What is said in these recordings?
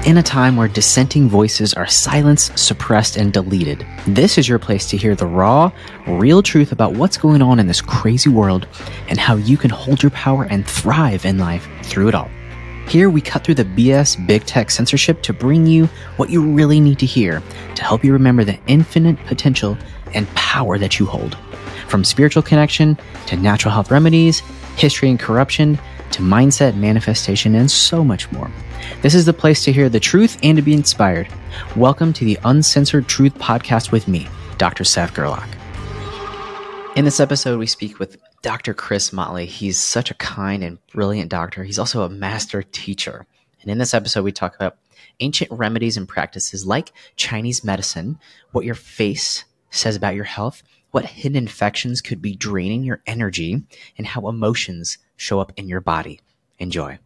In a time where dissenting voices are silenced, suppressed, and deleted, this is your place to hear the raw, real truth about what's going on in this crazy world and how you can hold your power and thrive in life through it all. Here we cut through the BS big tech censorship to bring you what you really need to hear to help you remember the infinite potential and power that you hold. From spiritual connection to natural health remedies, history and corruption, to mindset, manifestation, and so much more. This is the place to hear the truth and to be inspired. Welcome to the Uncensored Truth Podcast with me, Dr. Seth Gerlach. In this episode, we speak with Dr. Chris Motley. He's such a kind and brilliant doctor. He's also a master teacher. And in this episode, we talk about ancient remedies and practices like Chinese medicine, what your face says about your health, what hidden infections could be draining your energy, and how emotions show up in your body. Enjoy.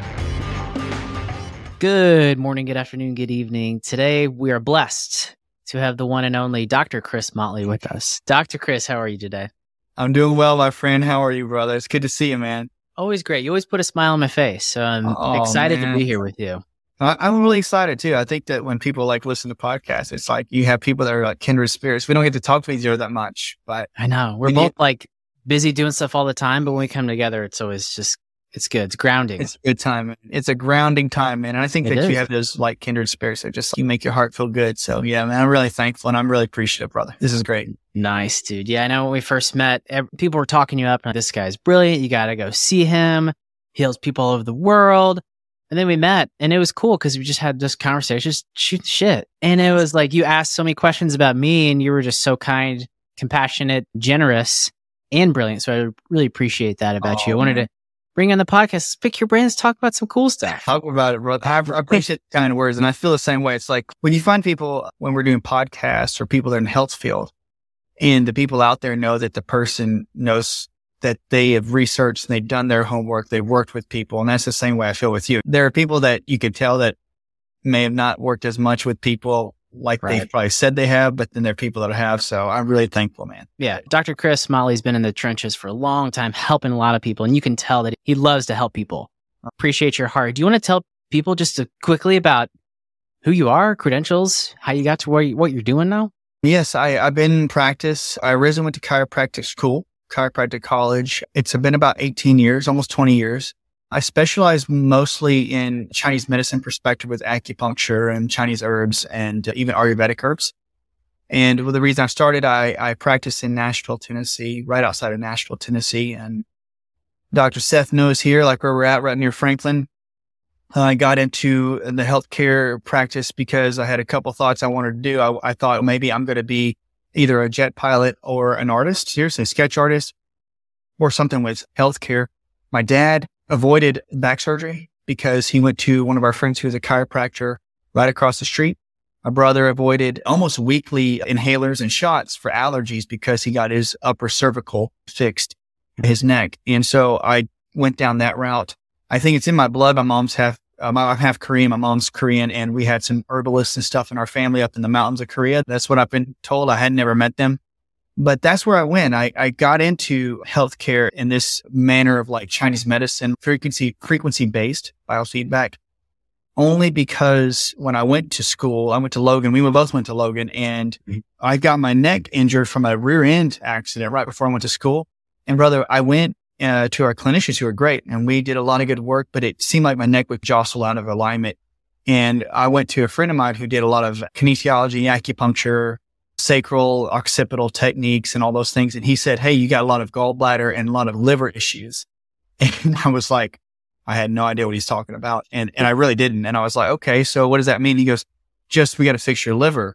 Good morning, good afternoon, good evening. Today, we are blessed to have the one and only Dr. Chris Motley with us. Dr. Chris, how are you today? I'm doing well, my friend. How are you, brother? It's good to see you, man. Always great. You always put a smile on my face, so I'm excited to be here with you. I'm really excited, too. I think that when people listen to podcasts, it's like you have people that are like kindred spirits. We don't get to talk to each other that much, but I know. We're both busy doing stuff all the time, but when we come together, it's always just, it's good. It's grounding. It's a good time. It's a grounding time, man. And I think that you have those kindred spirits that just you make your heart feel good. So yeah, man, I'm really thankful and I'm really appreciative, brother. This is great. Nice, dude. Yeah, I know when we first met, people were talking you up. And this guy's brilliant. You got to go see him. He heals people all over the world. And then we met and it was cool because we just had this conversation, just shoot the shit. And it was like, you asked so many questions about me and you were just so kind, compassionate, generous, and brilliant. So I really appreciate that about you. I wanted to bring on the podcast, pick your brains, talk about some cool stuff. Talk about it, bro. I appreciate the kind of words. And I feel the same way. It's like when you find people, when we're doing podcasts or people that are in the health field, and the people out there know that the person knows that they have researched and they've done their homework, they've worked with people. And that's the same way I feel with you. There are people that you could tell that may have not worked as much with people like they've probably said they have, but then there are people that have. So I'm really thankful, man. Yeah. Dr. Chris Motley's been in the trenches for a long time, helping a lot of people. And you can tell that he loves to help people. Appreciate your heart. Do you want to tell people just quickly about who you are, credentials, how you got to what you're doing now? Yes, I've been in practice. I originally went to chiropractic school, chiropractic college. It's been about 18 years, almost 20 years. I specialize mostly in Chinese medicine perspective with acupuncture and Chinese herbs and even Ayurvedic herbs. And the reason I started, I practiced in Nashville, Tennessee, right outside of Nashville, Tennessee. And Dr. Seth knows here, like where we're at, right near Franklin. I got into the healthcare practice because I had a couple thoughts I wanted to do. I thought maybe I'm going to be either a jet pilot or an artist, seriously, a sketch artist, or something with healthcare. My dad avoided back surgery because he went to one of our friends who was a chiropractor right across the street. My brother avoided almost weekly inhalers and shots for allergies because he got his upper cervical fixed, his neck. And so I went down that route. I think it's in my blood. My mom's I'm half Korean. My mom's Korean, and we had some herbalists and stuff in our family up in the mountains of Korea. That's what I've been told. I had never met them. But that's where I went. I got into healthcare in this manner of like Chinese medicine, frequency-based biofeedback, only because when I went to school, I went to Logan. We both went to Logan, and I got my neck injured from a rear end accident right before I went to school. And brother, I went to our clinicians who are great, and we did a lot of good work, but it seemed like my neck would jostle out of alignment. And I went to a friend of mine who did a lot of kinesiology, acupuncture, sacral, occipital techniques and all those things. And he said, hey, you got a lot of gallbladder and a lot of liver issues. And I was like, I had no idea what he's talking about. And I really didn't. And I was like, okay, so what does that mean? He goes, we got to fix your liver.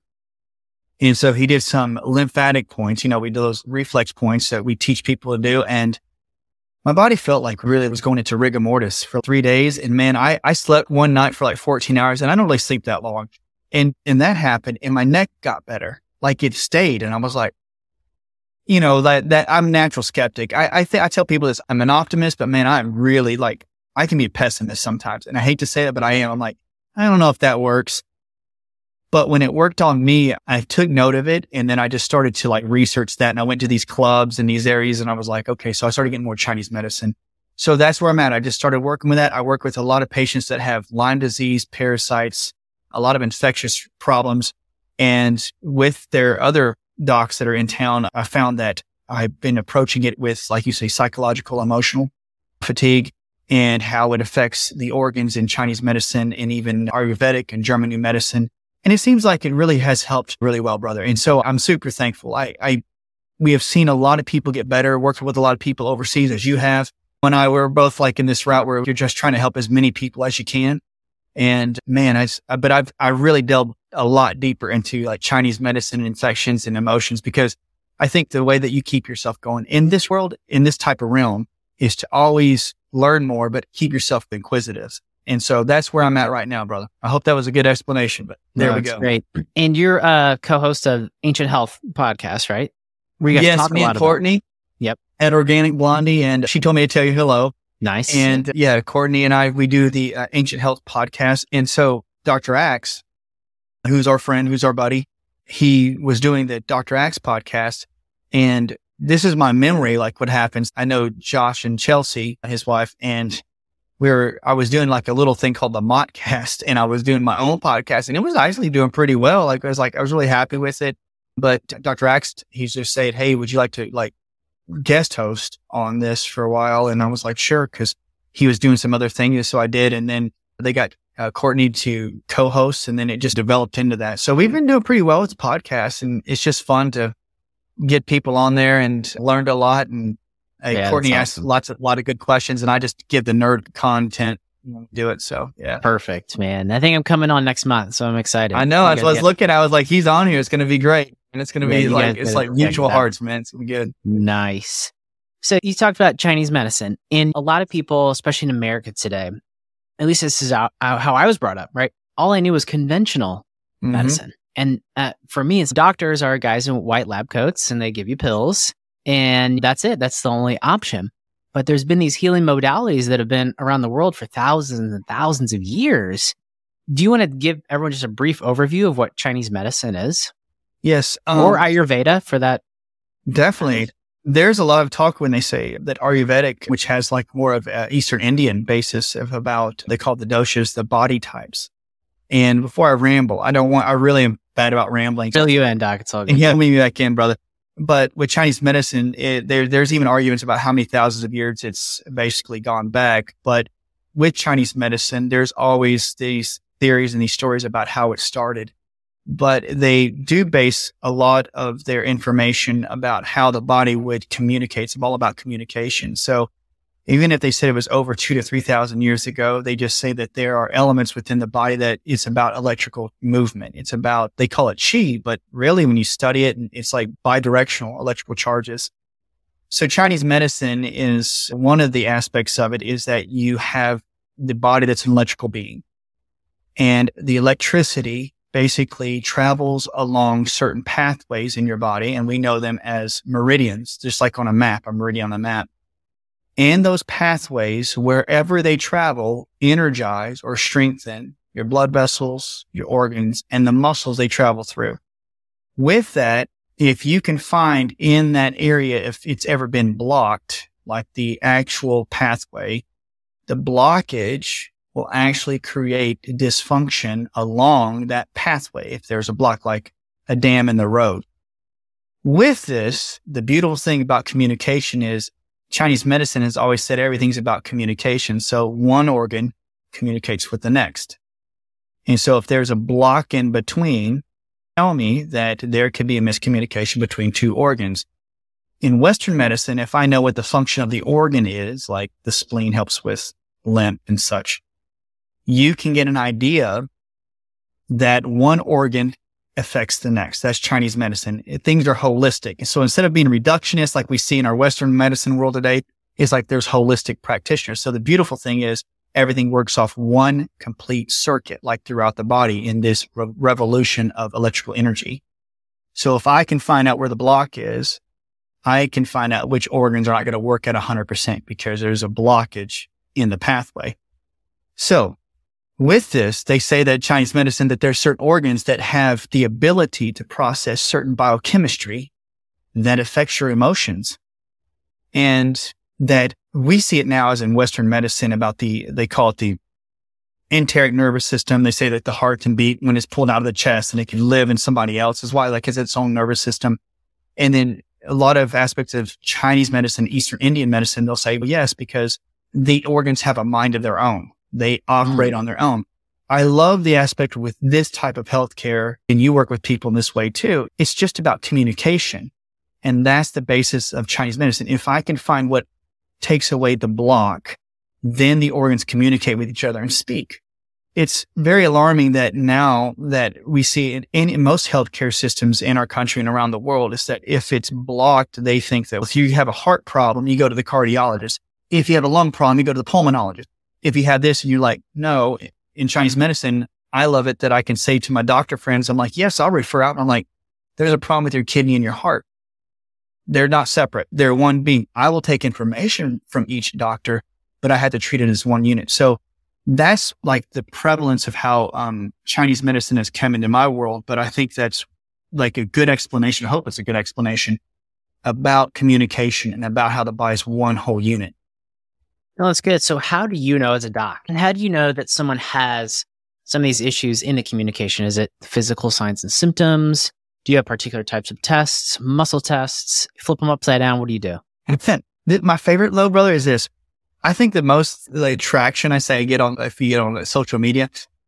And so he did some lymphatic points. We do those reflex points that we teach people to do. And my body felt like really it was going into rigor mortis for 3 days. And man, I slept one night for like 14 hours and I don't really sleep that long. And that happened and my neck got better. Like it stayed. And I was like, that I'm a natural skeptic. I tell people this, I'm an optimist, but man, I'm really I can be a pessimist sometimes. And I hate to say that, but I am. I'm like, I don't know if that works. But when it worked on me, I took note of it. And then I just started to research that. And I went to these clubs in these areas and I was like, okay, so I started getting more Chinese medicine. So that's where I'm at. I just started working with that. I work with a lot of patients that have Lyme disease, parasites, a lot of infectious problems. And with their other docs that are in town, I found that I've been approaching it with, like you say, psychological, emotional fatigue and how it affects the organs in Chinese medicine and even Ayurvedic and German new medicine. And it seems like it really has helped really well, brother. And so I'm super thankful. We have seen a lot of people get better, worked with a lot of people overseas as you have. When we're both like in this route where you're just trying to help as many people as you can. And man, I really delved a lot deeper into like Chinese medicine and infections and emotions, because I think the way that you keep yourself going in this world, in this type of realm, is to always learn more, but keep yourself inquisitive. And so that's where I'm at right now, brother. I hope that was a good explanation, but there we go. Great. And you're a co-host of Ancient Health podcast, right? Yes, me and Courtney. Yep. At Organic Blondie, and she told me to tell you hello. Nice. And yeah, Courtney and we do the Ancient Health podcast. And so Dr. Axe, who's our friend, who's our buddy, he was doing the Dr. Axe podcast. And this is my memory, like what happens. I know Josh and Chelsea, his wife, and I was doing like a little thing called the Mottcast, and I was doing my own podcast, and it was actually doing pretty well. I was really happy with it. But Dr. Axe, he's just saying, hey, would you like to like guest host on this for a while? And I was like, sure, because he was doing some other things. So I did. And then they got Courtney to co-host, and then it just developed into that. So we've been doing pretty well with the podcast, and it's just fun to get people on there, and learned a lot. And Courtney asked a lot of good questions, and I just give the nerd content, do it. So yeah. Perfect, man. I think I'm coming on next month, so I'm excited. I know. As I was looking, I was like, he's on here. It's going to be great. And it's going to be like mutual hearts, man. It's going to be good. Nice. So you talked about Chinese medicine, and a lot of people, especially in America today, at least this is how I was brought up, right? All I knew was conventional medicine. And for me, it's doctors are guys in white lab coats, and they give you pills, and that's it. That's the only option. But there's been these healing modalities that have been around the world for thousands and thousands of years. Do you want to give everyone just a brief overview of what Chinese medicine is? Yes. Or Ayurveda for that? Definitely. There's a lot of talk when they say that Ayurvedic, which has like more of Eastern Indian basis of about, they call it the doshas, the body types. And before I ramble, I really am bad about rambling. Fill you in, Doc. It's all good. Yeah, maybe I can, brother. But with Chinese medicine, there's even arguments about how many thousands of years it's basically gone back. But with Chinese medicine, there's always these theories and these stories about how it started. But they do base a lot of their information about how the body would communicate. It's all about communication. So even if they said it was over 2,000 to 3,000 years ago, they just say that there are elements within the body that it's about electrical movement. It's about, they call it qi, but really when you study it, it's like bidirectional electrical charges. So Chinese medicine is one of the aspects of it is that you have the body that's an electrical being, and the electricity basically travels along certain pathways in your body. And we know them as meridians, just like on a map, a meridian on a map. And those pathways, wherever they travel, energize or strengthen your blood vessels, your organs, and the muscles they travel through. With that, if you can find in that area, if it's ever been blocked, like the actual pathway, the blockage will actually create dysfunction along that pathway if there's a block, like a dam in the road. With this, the beautiful thing about communication is Chinese medicine has always said everything's about communication. So one organ communicates with the next. And so if there's a block in between, tell me that there could be a miscommunication between two organs. In Western medicine, if I know what the function of the organ is, like the spleen helps with lymph and such, you can get an idea that one organ affects the next. That's Chinese medicine. Things are holistic. So instead of being reductionist like we see in our Western medicine world today, it's like there's holistic practitioners. So the beautiful thing is everything works off one complete circuit, like throughout the body in this revolution of electrical energy. So if I can find out where the block is, I can find out which organs are not going to work at 100% because there's a blockage in the pathway. So with this, they say that Chinese medicine, that there's certain organs that have the ability to process certain biochemistry that affects your emotions. And that we see it now as in Western medicine about they call it the enteric nervous system. They say that the heart can beat when it's pulled out of the chest and it can live in somebody else's. Why? Like it's its own nervous system. And then a lot of aspects of Chinese medicine, Eastern Indian medicine, they'll say, well, yes, because the organs have a mind of their own. They operate on their own. I love the aspect with this type of healthcare, and you work with people in this way too. It's just about communication. And that's the basis of Chinese medicine. If I can find what takes away the block, then the organs communicate with each other and speak. It's very alarming that now that we see it in most healthcare systems in our country and around the world is that if it's blocked, they think that if you have a heart problem, you go to the cardiologist. If you have a lung problem, you go to the pulmonologist. If you have this and you're like, no, in Chinese medicine, I love it that I can say to my doctor friends, I'm like, yes, I'll refer out. And I'm like, there's a problem with your kidney and your heart. They're not separate. They're one being. I will take information from each doctor, but I had to treat it as one unit. So that's like the prevalence of how Chinese medicine has come into my world. But I think that's like a good explanation. I hope it's a good explanation about communication and about how the body is one whole unit. No, that's good. So how do you know as a doc? And how do you know that someone has some of these issues in the communication? Is it physical signs and symptoms? Do you have particular types of tests, muscle tests? Flip them upside down. What do you do? My favorite, low brother, is this. I think the most traction I get on, if you get on social media,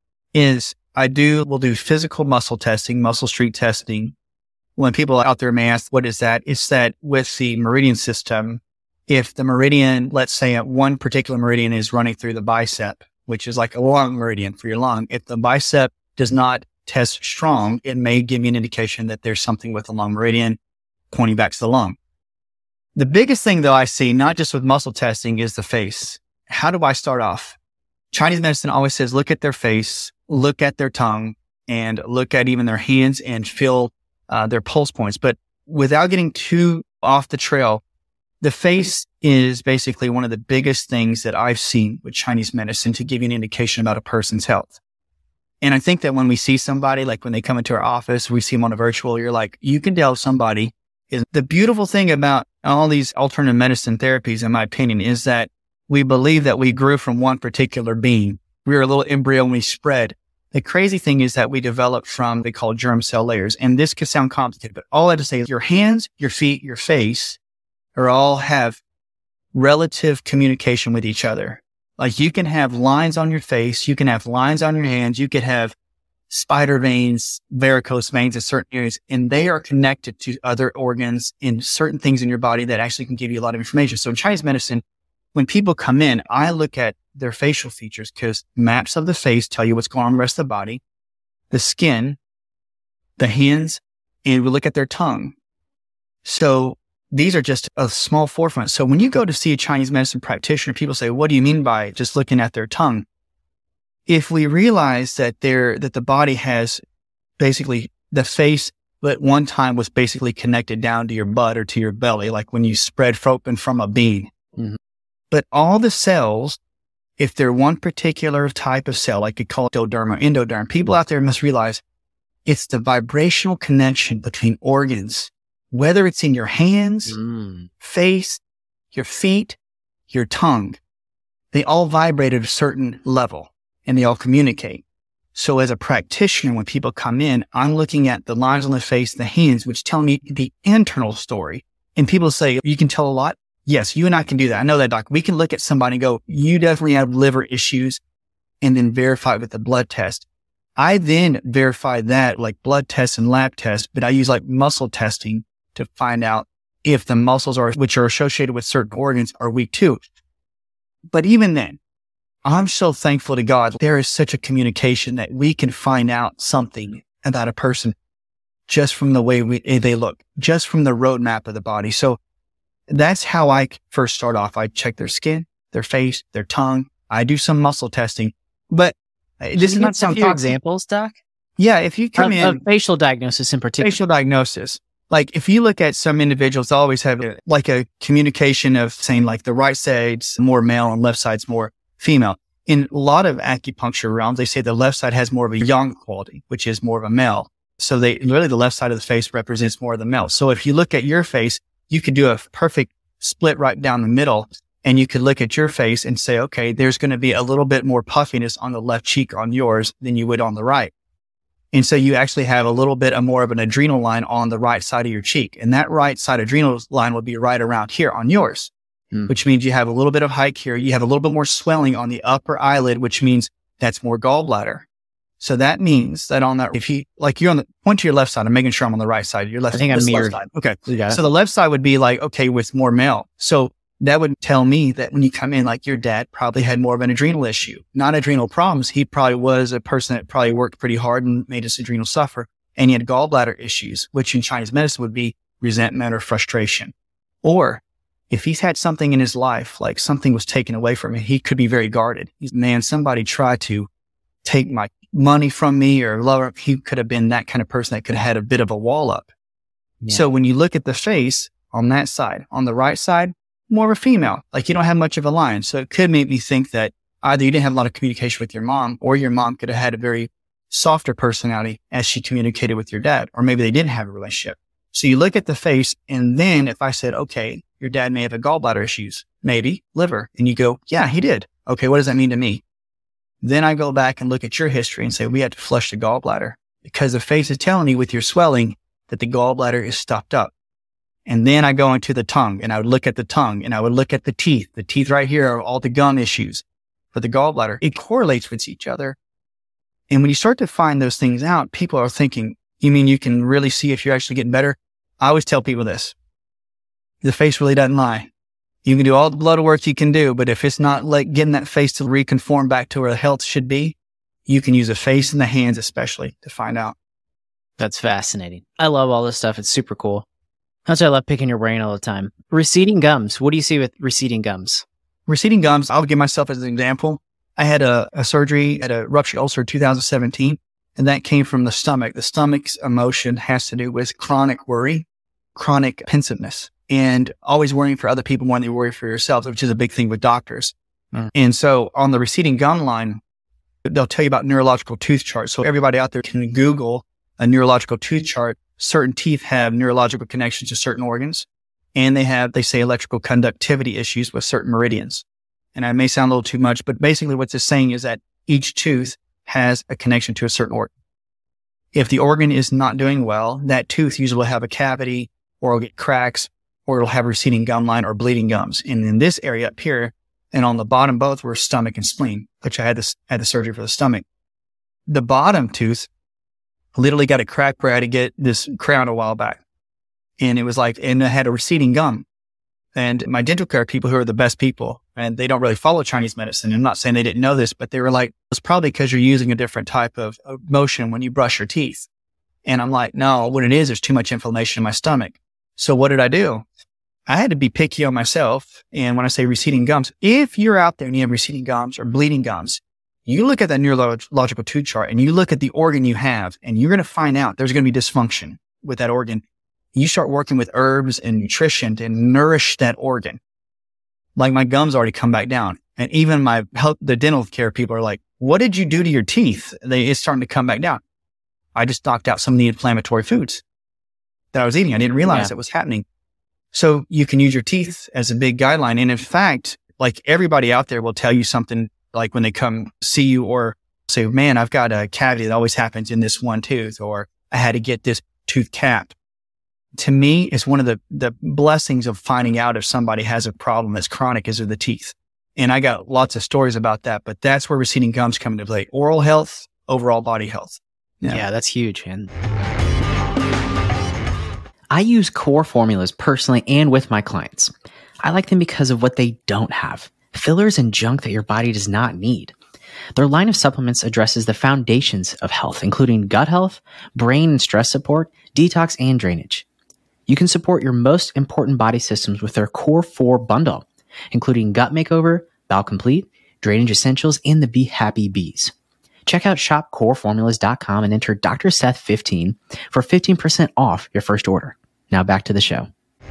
is we'll do physical muscle testing, muscle street testing. When people out there may ask, what is that? It's that with the meridian system, if the meridian, let's say one particular meridian is running through the bicep, which is like a lung meridian for your lung, if the bicep does not test strong, it may give you an indication that there's something with the lung meridian pointing back to the lung. The biggest thing though I see, not just with muscle testing, is the face. How do I start off? Chinese medicine always says, look at their face, look at their tongue, and look at even their hands and feel their pulse points. But without getting too off the trail, the face is basically one of the biggest things that I've seen with Chinese medicine to give you an indication about a person's health. And I think that when we see somebody, like when they come into our office, we see them on a virtual, you're like, you can tell somebody is the beautiful thing about all these alternative medicine therapies, in my opinion, is that we believe that we grew from one particular being. We were a little embryo and we spread. The crazy thing is that we developed from, they call germ cell layers. And this could sound complicated, but all I have to say is your hands, your feet, your face all have relative communication with each other. Like you can have lines on your face, you can have lines on your hands, you could have spider veins, varicose veins in certain areas, and they are connected to other organs in certain things in your body that actually can give you a lot of information. So in Chinese medicine, when people come in, I look at their facial features because maps of the face tell you what's going on in the rest of the body, the skin, the hands, and we look at their tongue. So these are just a small forefront. So when you go to see a Chinese medicine practitioner, people say, what do you mean by just looking at their tongue? If we realize that the body has basically the face at one time was basically connected down to your butt or to your belly, like when you spread open from a bean. Mm-hmm. But all the cells, if they're one particular type of cell, like you call it ectoderm or endoderm, people out there must realize it's the vibrational connection between organs, whether it's in your hands, face, your feet, your tongue. They all vibrate at a certain level. And they all communicate. So as a practitioner, when people come in, I'm looking at the lines on the face, the hands, which tell me the internal story. And people say, you can tell a lot. Yes, you and I can do that. I know that, doc. We can look at somebody and go, you definitely have liver issues, and then verify it with a blood test. I then verify that like blood tests and lab tests, but I use like muscle testing to find out if the muscles which are associated with certain organs are weak too. But even then, I'm so thankful to God. There is such a communication that we can find out something about a person just from the way they look, just from the roadmap of the body. So that's how I first start off. I check their skin, their face, their tongue. I do some muscle testing, but this is not some examples, Doc. Yeah. If you come in facial diagnosis in particular, facial diagnosis, like if you look at some individuals, they always have like a communication of saying like the right side's more male and left side's more female. In a lot of acupuncture realms, they say the left side has more of a yang quality, which is more of a male. So the left side of the face represents more of the male. So if you look at your face, you could do a perfect split right down the middle. And you could look at your face and say, okay, there's going to be a little bit more puffiness on the left cheek on yours than you would on the right. And so you actually have a little bit more of an adrenal line on the right side of your cheek. And that right side adrenal line will be right around here on yours, which means you have a little bit of height here. You have a little bit more swelling on the upper eyelid, which means that's more gallbladder. So that means that on that, if you, like you're on the, point to your left side, I'm making sure I'm on the right side. Your left, I think I'm mirrored. Left side. Okay. So the left side would be like, okay, with more male. So that would tell me that when you come in, like your dad probably had more of an adrenal issue, not adrenal problems. He probably was a person that probably worked pretty hard and made his adrenal suffer. And he had gallbladder issues, which in Chinese medicine would be resentment or frustration. Or if he's had something in his life, like something was taken away from him, he could be very guarded. Man, somebody tried to take my money from me or lower. He could have been that kind of person that could have had a bit of a wall up. Yeah. So when you look at the face on that side, on the right side, more of a female, like you don't have much of a line. So it could make me think that either you didn't have a lot of communication with your mom, or your mom could have had a very softer personality as she communicated with your dad, or maybe they didn't have a relationship. So you look at the face, and then if I said, okay, your dad may have had gallbladder issues, maybe liver, and you go, yeah, he did. Okay, what does that mean to me? Then I go back and look at your history and say, we had to flush the gallbladder because the face is telling me with your swelling that the gallbladder is stopped up. And then I go into the tongue, and I would look at the tongue, and I would look at the teeth. The teeth right here are all the gum issues for the gallbladder. It correlates with each other. And when you start to find those things out, people are thinking, you mean you can really see if you're actually getting better? I always tell people this. The face really doesn't lie. You can do all the blood work you can do, but if it's not like getting that face to reconform back to where the health should be, you can use the face and the hands especially to find out. That's fascinating. I love all this stuff. It's super cool. That's why I love picking your brain all the time. Receding gums. What do you see with receding gums? Receding gums, I'll give myself as an example. I had a surgery at a ruptured ulcer in 2017, and that came from the stomach. The stomach's emotion has to do with chronic worry, chronic pensiveness, and always worrying for other people more than you worry for yourself, which is a big thing with doctors. And so on the receding gum line, they'll tell you about neurological tooth charts. So everybody out there can Google a neurological tooth chart. Certain teeth have neurological connections to certain organs, and they say electrical conductivity issues with certain meridians. And I may sound a little too much, but basically what it's saying is that each tooth has a connection to a certain organ. If the organ is not doing well, that tooth usually will have a cavity, or it'll get cracks, or it'll have a receding gum line or bleeding gums. And in this area up here and on the bottom, both were stomach and spleen, which I had the surgery for the stomach. The bottom tooth literally got a crack where I had to get this crown a while back. And it was like, and I had a receding gum. And my dental care people, who are the best people, and they don't really follow Chinese medicine. I'm not saying they didn't know this, but they were like, it's probably because you're using a different type of motion when you brush your teeth. And I'm like, no, what it is, there's too much inflammation in my stomach. So what did I do? I had to be picky on myself. And when I say receding gums, if you're out there and you have receding gums or bleeding gums, you look at that neurological tooth chart and you look at the organ you have, and you're going to find out there's going to be dysfunction with that organ. You start working with herbs and nutrition to nourish that organ. Like my gums already come back down. And even the dental care people are like, what did you do to your teeth? It's starting to come back down. I just knocked out some of the inflammatory foods that I was eating. I didn't realize it was happening. So you can use your teeth as a big guideline. And in fact, like everybody out there will tell you something like when they come see you or say, man, I've got a cavity that always happens in this one tooth, or I had to get this tooth capped. To me, it's one of the blessings of finding out if somebody has a problem that's chronic is with the teeth. And I got lots of stories about that, but that's where receding gums come into play. Oral health, overall body health. Yeah, that's huge. And I use core formulas personally and with my clients. I like them because of what they don't have. Fillers and junk that your body does not need. Their line of supplements addresses the foundations of health, including gut health, brain and stress support, detox, and drainage. You can support your most important body systems with their Core 4 bundle, including Gut Makeover, Bowel Complete, Drainage Essentials, and the Be Happy Bees. Check out shopcoreformulas.com and enter Dr. Seth 15 for 15% off your first order. Now back to the show.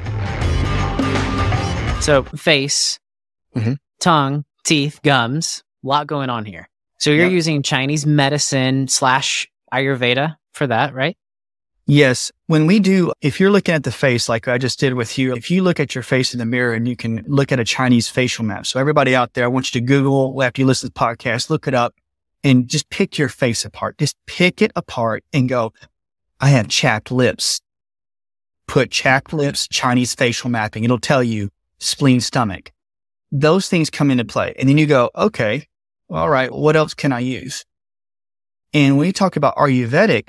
So face, tongue, teeth, gums, a lot going on here. So you're using Chinese medicine / Ayurveda for that, right? Yes. If you're looking at the face, like I just did with you, if you look at your face in the mirror and you can look at a Chinese facial map. So everybody out there, I want you to Google after you listen to the podcast, look it up and just pick your face apart. Just pick it apart and go, I have chapped lips. Put chapped lips, Chinese facial mapping. It'll tell you spleen, stomach. Those things come into play. And then you go, okay, all right, what else can I use? And when you talk about Ayurvedic,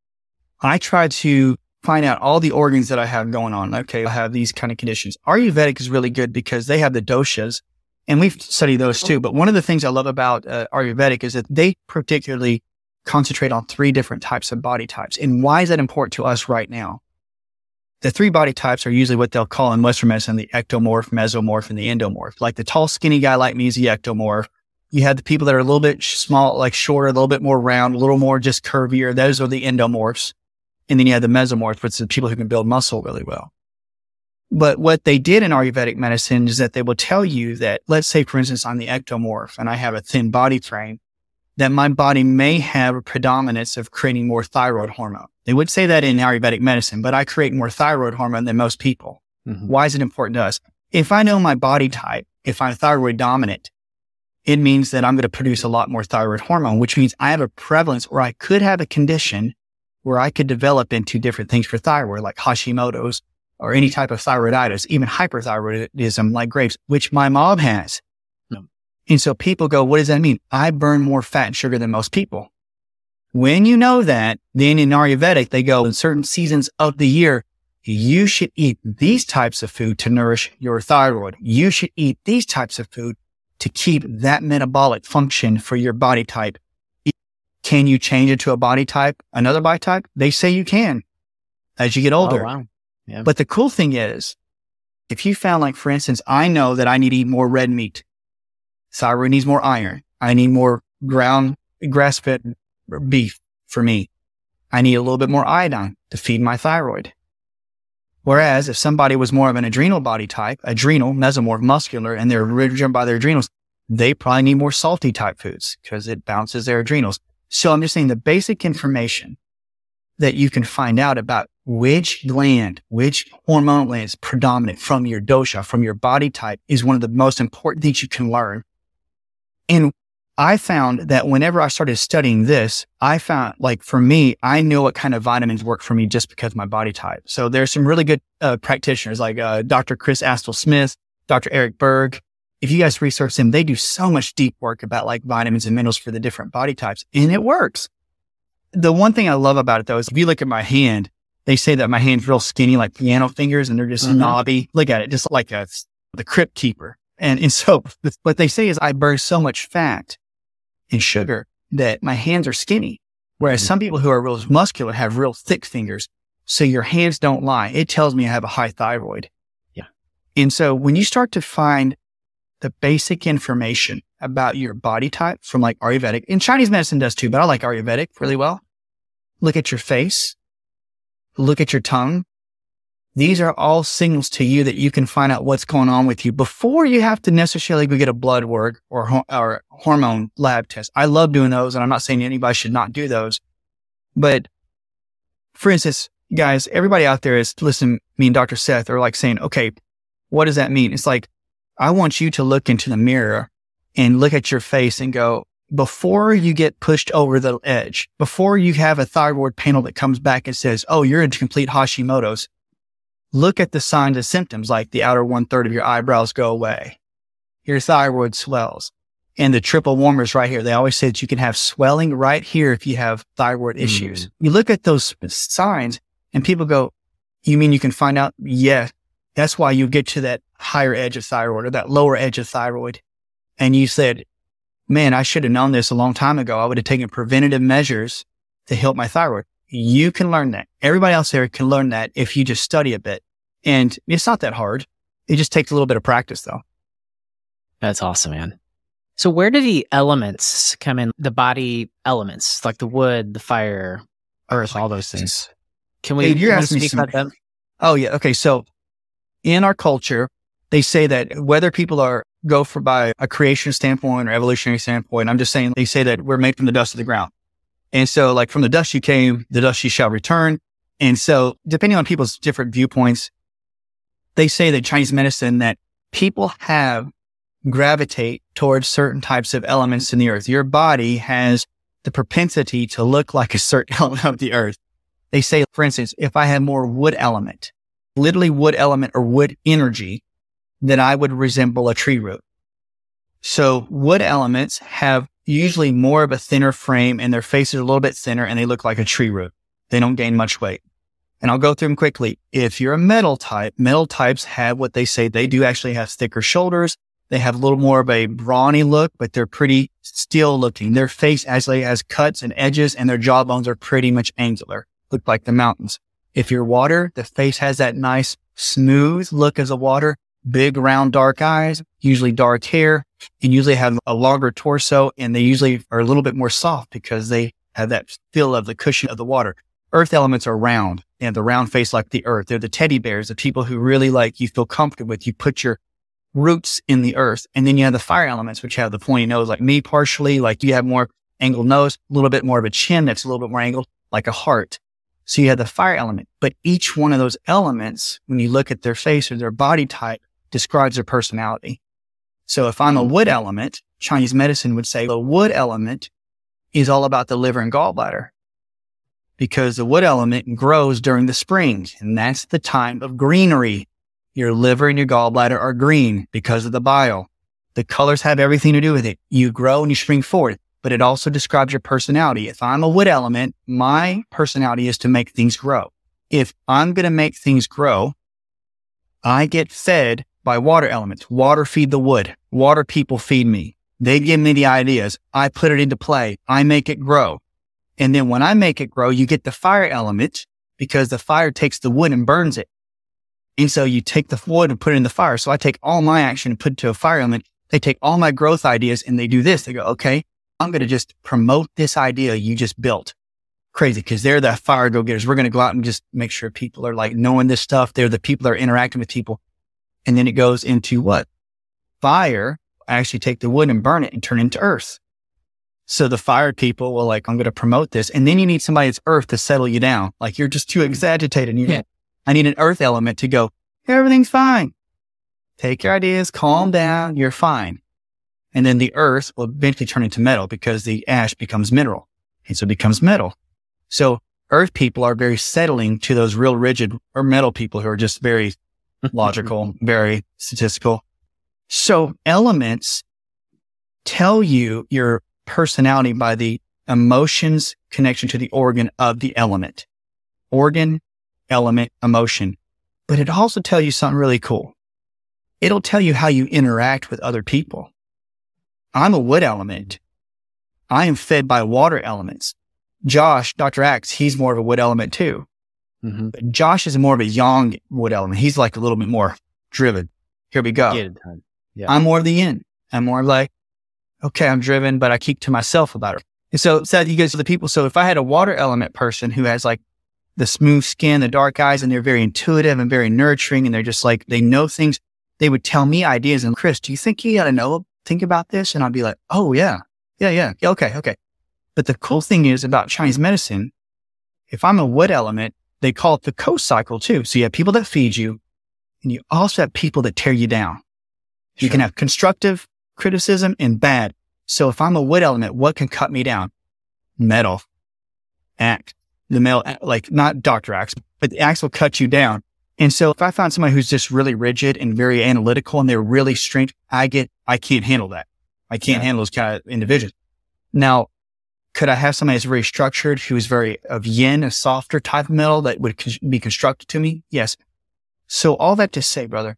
I try to find out all the organs that I have going on. Okay, I have these kind of conditions. Ayurvedic is really good because they have the doshas, and we've studied those too. But one of the things I love about Ayurvedic is that they particularly concentrate on 3 different types of body types. And why is that important to us right now? The 3 body types are usually what they'll call in Western medicine the ectomorph, mesomorph, and the endomorph. Like the tall, skinny guy like me is the ectomorph. You have the people that are a little bit small, like shorter, a little bit more round, a little more just curvier. Those are the endomorphs. And then you have the mesomorph, which is the people who can build muscle really well. But what they did in Ayurvedic medicine is that they will tell you that, let's say, for instance, I'm the ectomorph and I have a thin body frame, that my body may have a predominance of creating more thyroid hormone. They would say that in Ayurvedic medicine, but I create more thyroid hormone than most people. Mm-hmm. Why is it important to us? If I know my body type, if I'm thyroid dominant, it means that I'm going to produce a lot more thyroid hormone, which means I have a prevalence or I could have a condition where I could develop into different things for thyroid, like Hashimoto's or any type of thyroiditis, even hyperthyroidism like Graves', which my mom has. And so people go, what does that mean? I burn more fat and sugar than most people. When you know that, then in Ayurvedic, they go in certain seasons of the year, you should eat these types of food to nourish your thyroid. You should eat these types of food to keep that metabolic function for your body type. Can you change it to a body type, another body type? They say you can as you get older. Oh, wow. Yeah. But the cool thing is, if you found, like, for instance, I know that I need to eat more red meat. Thyroid needs more iron. I need more ground grass-fed beef for me. I need a little bit more iodine to feed my thyroid. Whereas if somebody was more of an adrenal body type, adrenal, mesomorph, muscular, and they're driven by their adrenals, they probably need more salty type foods because it balances their adrenals. So I'm just saying the basic information that you can find out about which gland, which hormonal gland is predominant from your dosha, from your body type, is one of the most important things you can learn. And I found that whenever I started studying this, I found, like, for me, I know what kind of vitamins work for me just because of my body type. So there's some really good practitioners like Dr. Chris Astle-Smith, Dr. Eric Berg. If you guys research them, they do so much deep work about like vitamins and minerals for the different body types, and it works. The one thing I love about it though is if you look at my hand, they say that my hand's real skinny, like piano fingers, and they're just knobby. Look at it, just like the crypt keeper. And so what they say is I burn so much fat and sugar that my hands are skinny. Whereas some people who are real muscular have real thick fingers. So your hands don't lie. It tells me I have a high thyroid. Yeah. And so when you start to find the basic information about your body type from like Ayurvedic, and Chinese medicine does too, but I like Ayurvedic really well. Look at your face. Look at your tongue. These are all signals to you that you can find out what's going on with you before you have to necessarily go get a blood work or hormone lab test. I love doing those, and I'm not saying anybody should not do those. But for instance, guys, everybody out there is listening, me and Dr. Seth are like saying, okay, what does that mean? It's like, I want you to look into the mirror and look at your face and go, before you get pushed over the edge, before you have a thyroid panel that comes back and says, oh, you're in complete Hashimoto's, look at the signs and symptoms, like the outer 1/3 of your eyebrows go away. Your thyroid swells. And the triple warmers right here, they always say that you can have swelling right here if you have thyroid issues. You look at those signs and people go, you mean you can find out? Yeah. That's why you get to that higher edge of thyroid or that lower edge of thyroid. And you said, man, I should have known this a long time ago. I would have taken preventative measures to help my thyroid. You can learn that. Everybody else there can learn that if you just study a bit. And it's not that hard. It just takes a little bit of practice though. That's awesome, man. So where do the elements come in? The body elements, like the wood, the fire, earth, all those things. Can we speak about them? Oh yeah. Okay. So in our culture, they say that whether people go by a creation standpoint or evolutionary standpoint, I'm just saying, they say that we're made from the dust of the ground. And so like from the dust you came, the dust you shall return. And so depending on people's different viewpoints, they say that Chinese medicine, that people gravitate towards certain types of elements in the earth. Your body has the propensity to look like a certain element of the earth. They say, for instance, if I had more wood element, literally wood element or wood energy, then I would resemble a tree root. So wood elements have usually more of a thinner frame and their faces are a little bit thinner and they look like a tree root. They don't gain much weight. And I'll go through them quickly. If you're a metal types have what they say. They do actually have thicker shoulders. They have a little more of a brawny look, but they're pretty still looking. Their face actually has cuts and edges and their jawbones are pretty much angular, look like the mountains. If you're water, the face has that nice smooth look as a water, big round dark eyes, usually dark hair, and usually have a longer torso. And they usually are a little bit more soft because they have that feel of the cushion of the water. Earth elements are round. They have the round face like the earth. They're the teddy bears, the people who really like you feel comfortable with. You put your roots in the earth. And then you have the fire elements, which have the pointy nose like me partially, like you have more angled nose, a little bit more of a chin that's a little bit more angled like a heart. So you have the fire element, but each one of those elements, when you look at their face or their body type, describes their personality. So if I'm a wood element, Chinese medicine would say the wood element is all about the liver and gallbladder, because the wood element grows during the spring, and that's the time of greenery. Your liver and your gallbladder are green because of the bile. The colors have everything to do with it. You grow and you spring forward, but it also describes your personality. If I'm a wood element, my personality is to make things grow. If I'm going to make things grow, I get fed by water elements. Water feed the wood. Water people feed me. They give me the ideas. I put it into play. I make it grow. And then when I make it grow, you get the fire element because the fire takes the wood and burns it. And so you take the wood and put it in the fire. So I take all my action and put it to a fire element. They take all my growth ideas and they do this. They go, okay, I'm going to just promote this idea you just built. Crazy, because they're the fire go-getters. We're going to go out and just make sure people are like knowing this stuff. They're the people that are interacting with people. And then it goes into what? Fire. I actually take the wood and burn it and turn it into earth. So the fire people will like, I'm going to promote this. And then you need somebody that's earth to settle you down. Like you're just too agitated. I need an earth element to go, everything's fine. Take your ideas, calm down, you're fine. And then the earth will eventually turn into metal because the ash becomes mineral. And so it becomes metal. So earth people are very settling to those real rigid or metal people who are just very logical, very statistical. So elements tell you your personality by the emotions connection to the organ of the element. Organ, element, emotion. But it also tells you something really cool. It'll tell you how you interact with other people. I'm a wood element. I am fed by water elements. Josh, Dr. Axe, he's more of a wood element too. Mm-hmm. But Josh is more of a yang wood element. He's like a little bit more driven. Here we go. Yeah. I'm more of the yin. I'm more like, okay, I'm driven, but I keep to myself about it. And so you guys are the people. So if I had a water element person who has like the smooth skin, the dark eyes, and they're very intuitive and very nurturing, and they're just like, they know things, they would tell me ideas. And Chris, do you think you got to think about this? And I'd be like, oh yeah. Okay. But the cool thing is about Chinese medicine, if I'm a wood element, they call it the co-cycle too. So you have people that feed you, and you also have people that tear you down. Sure. You can have constructive criticism and bad. So if I'm a wood element, what can cut me down? Metal. Axe. The metal, like not Dr. Axe, but the axe will cut you down. And so if I found somebody who's just really rigid and very analytical and they're really strange, I can't handle that. I can't handle those kind of individuals. Now, could I have somebody that's very structured, who's very of yin, a softer type of metal that would be constructed to me? Yes. So all that to say, brother,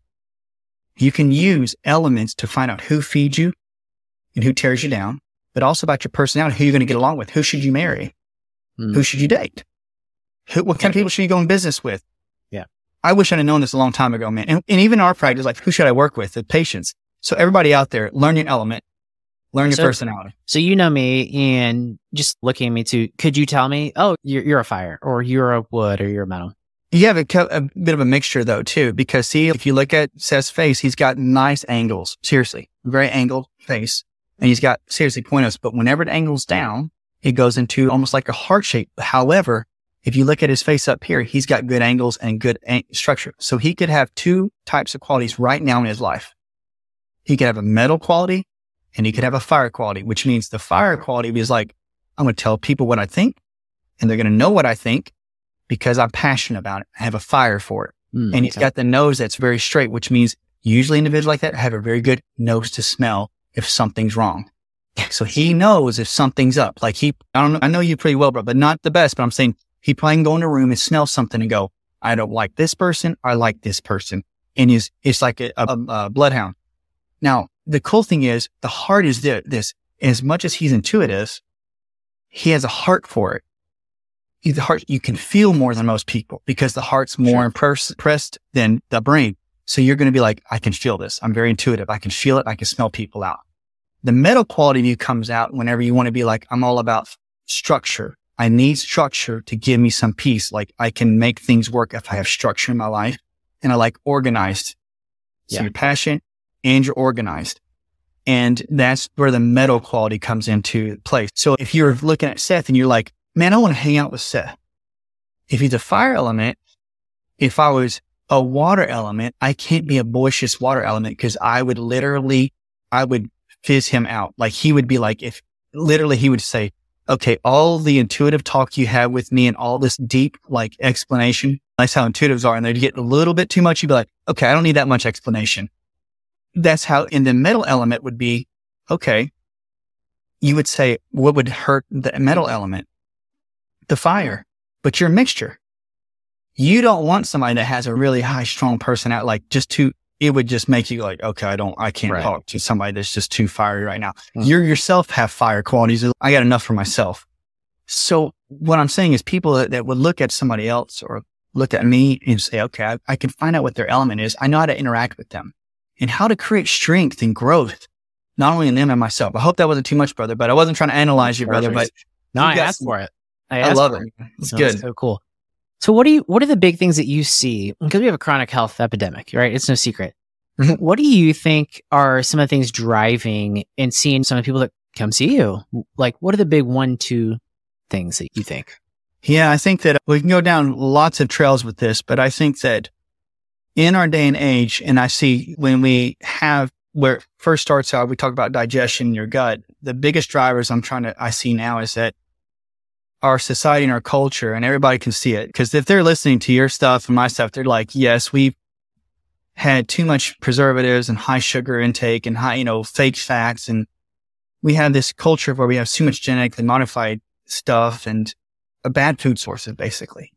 you can use elements to find out who feeds you and who tears you down, but also about your personality, who you're going to get along with. Who should you marry? Who should you date? What kind of people should you go in business with? Yeah. I wish I'd have known this a long time ago, man. And even our practice, like, who should I work with? The patients. So everybody out there, learn your element, learn your personality. So you know me, and just looking at me too, could you tell me, oh, you're a fire, or you're a wood, or you're a metal? You have a bit of a mixture though, too, because see, if you look at Seth's face, he's got nice angles. Seriously, very angled face. And he's got seriously point ups, but whenever it angles down, it goes into almost like a heart shape. However, If you look at his face up here, he's got good angles and good structure. So he could have two types of qualities right now in his life. He could have a metal quality and he could have a fire quality, which means the fire quality is like, I'm going to tell people what I think and they're going to know what I think because I'm passionate about it. I have a fire for it. And he's got the nose that's very straight, which means usually individuals like that have a very good nose to smell if something's wrong. So he knows if something's up. Like I know you pretty well, bro, but not the best, but I'm saying he probably can go in a room and smell something and go, I don't like this person. I like this person. And it's like a bloodhound. Now, the cool thing is the heart is this. As much as he's intuitive, he has a heart for it. The heart, you can feel more than most people because the heart's more impressed than the brain. So you're going to be like, I can feel this. I'm very intuitive. I can feel it. I can smell people out. The metal quality of you comes out whenever you want to be like, I'm all about structure. I need structure to give me some peace. Like I can make things work if I have structure in my life, and I like organized. So you're passionate and you're organized. And that's where the metal quality comes into place. So if you're looking at Seth and you're like, man, I want to hang out with Seth. If he's a fire element, if I was a water element, I can't be a boisterous water element because I would fizz him out. Like he would be like, if literally he would say, okay, all the intuitive talk you have with me and all this deep like explanation, that's how intuitives are. And they'd get a little bit too much. You'd be like, okay, I don't need that much explanation. That's how in the metal element would be, okay, you would say, what would hurt the metal element? The fire, but you're a mixture. You don't want somebody that has a really high, strong personality, like it would just make you like, okay, I can't talk to somebody that's just too fiery right now. You yourself have fire qualities. I got enough for myself. So what I'm saying is people that would look at somebody else or look at me and say, okay, I can find out what their element is. I know how to interact with them and how to create strength and growth, not only in them and myself. I hope that wasn't too much, brother, but I wasn't trying to analyze you, brother, but no, I asked for it. I love it. It's good. So cool. So what are the big things that you see? Because we have a chronic health epidemic, right? It's no secret. What do you think are some of the things driving and seeing some of the people that come see you? Like, what are the big 1-2 things that you think? Yeah, I think that we can go down lots of trails with this, but I think that in our day and age, and I see when where it first starts out, we talk about digestion in your gut. The biggest drivers I see now is that our society and our culture, and everybody can see it. Because if they're listening to your stuff and my stuff, they're like, yes, we've had too much preservatives and high sugar intake and high, fake fats. And we have this culture where we have too much genetically modified stuff and bad food sources, basically.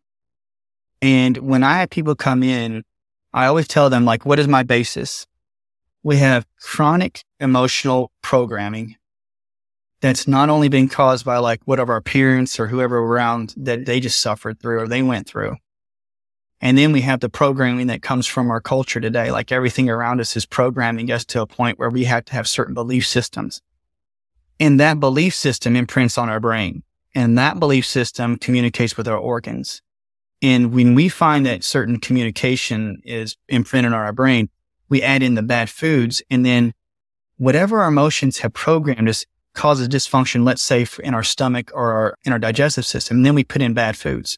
And when I have people come in, I always tell them, like, what is my basis? We have chronic emotional programming that's not only been caused by like whatever our parents or whoever around that they just suffered through or they went through. And then we have the programming that comes from our culture today. Like everything around us is programming us to a point where we have to have certain belief systems. And that belief system imprints on our brain. And that belief system communicates with our organs. And when we find that certain communication is imprinted on our brain, we add in the bad foods. And then whatever our emotions have programmed us causes dysfunction, let's say in our stomach or in our digestive system. And then we put in bad foods.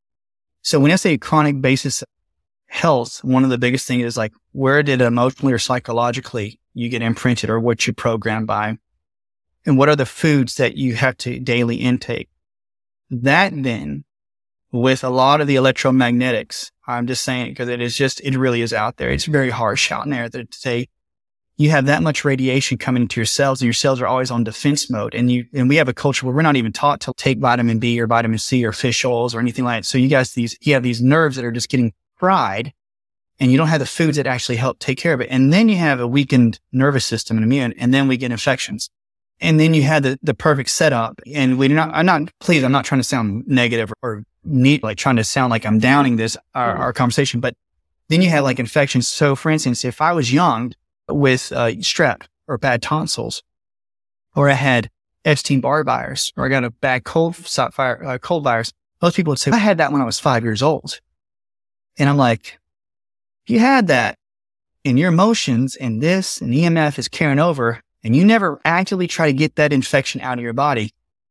So when I say chronic basis health, one of the biggest things is like, where did emotionally or psychologically you get imprinted or what you programmed by? And what are the foods that you have to daily intake? That then, with a lot of the electromagnetics, I'm just saying it because it really is out there. It's very harsh out there to say you have that much radiation coming into your cells and your cells are always on defense mode. And we have a culture where we're not even taught to take vitamin B or vitamin C or fish oils or anything like that. So you have these nerves that are just getting fried and you don't have the foods that actually help take care of it. And then you have a weakened nervous system and immune, and then we get infections. And then you had the perfect setup. And I'm not trying to sound negative or neat, like trying to sound like I'm downing our conversation, but then you had like infections. So for instance, if I was young with strep or bad tonsils, or I had Epstein-Barr virus, or I got a bad cold virus, most people would say, I had that when I was 5 years old. And I'm like, you had that and your emotions and this and EMF is carrying over, and you never actively try to get that infection out of your body,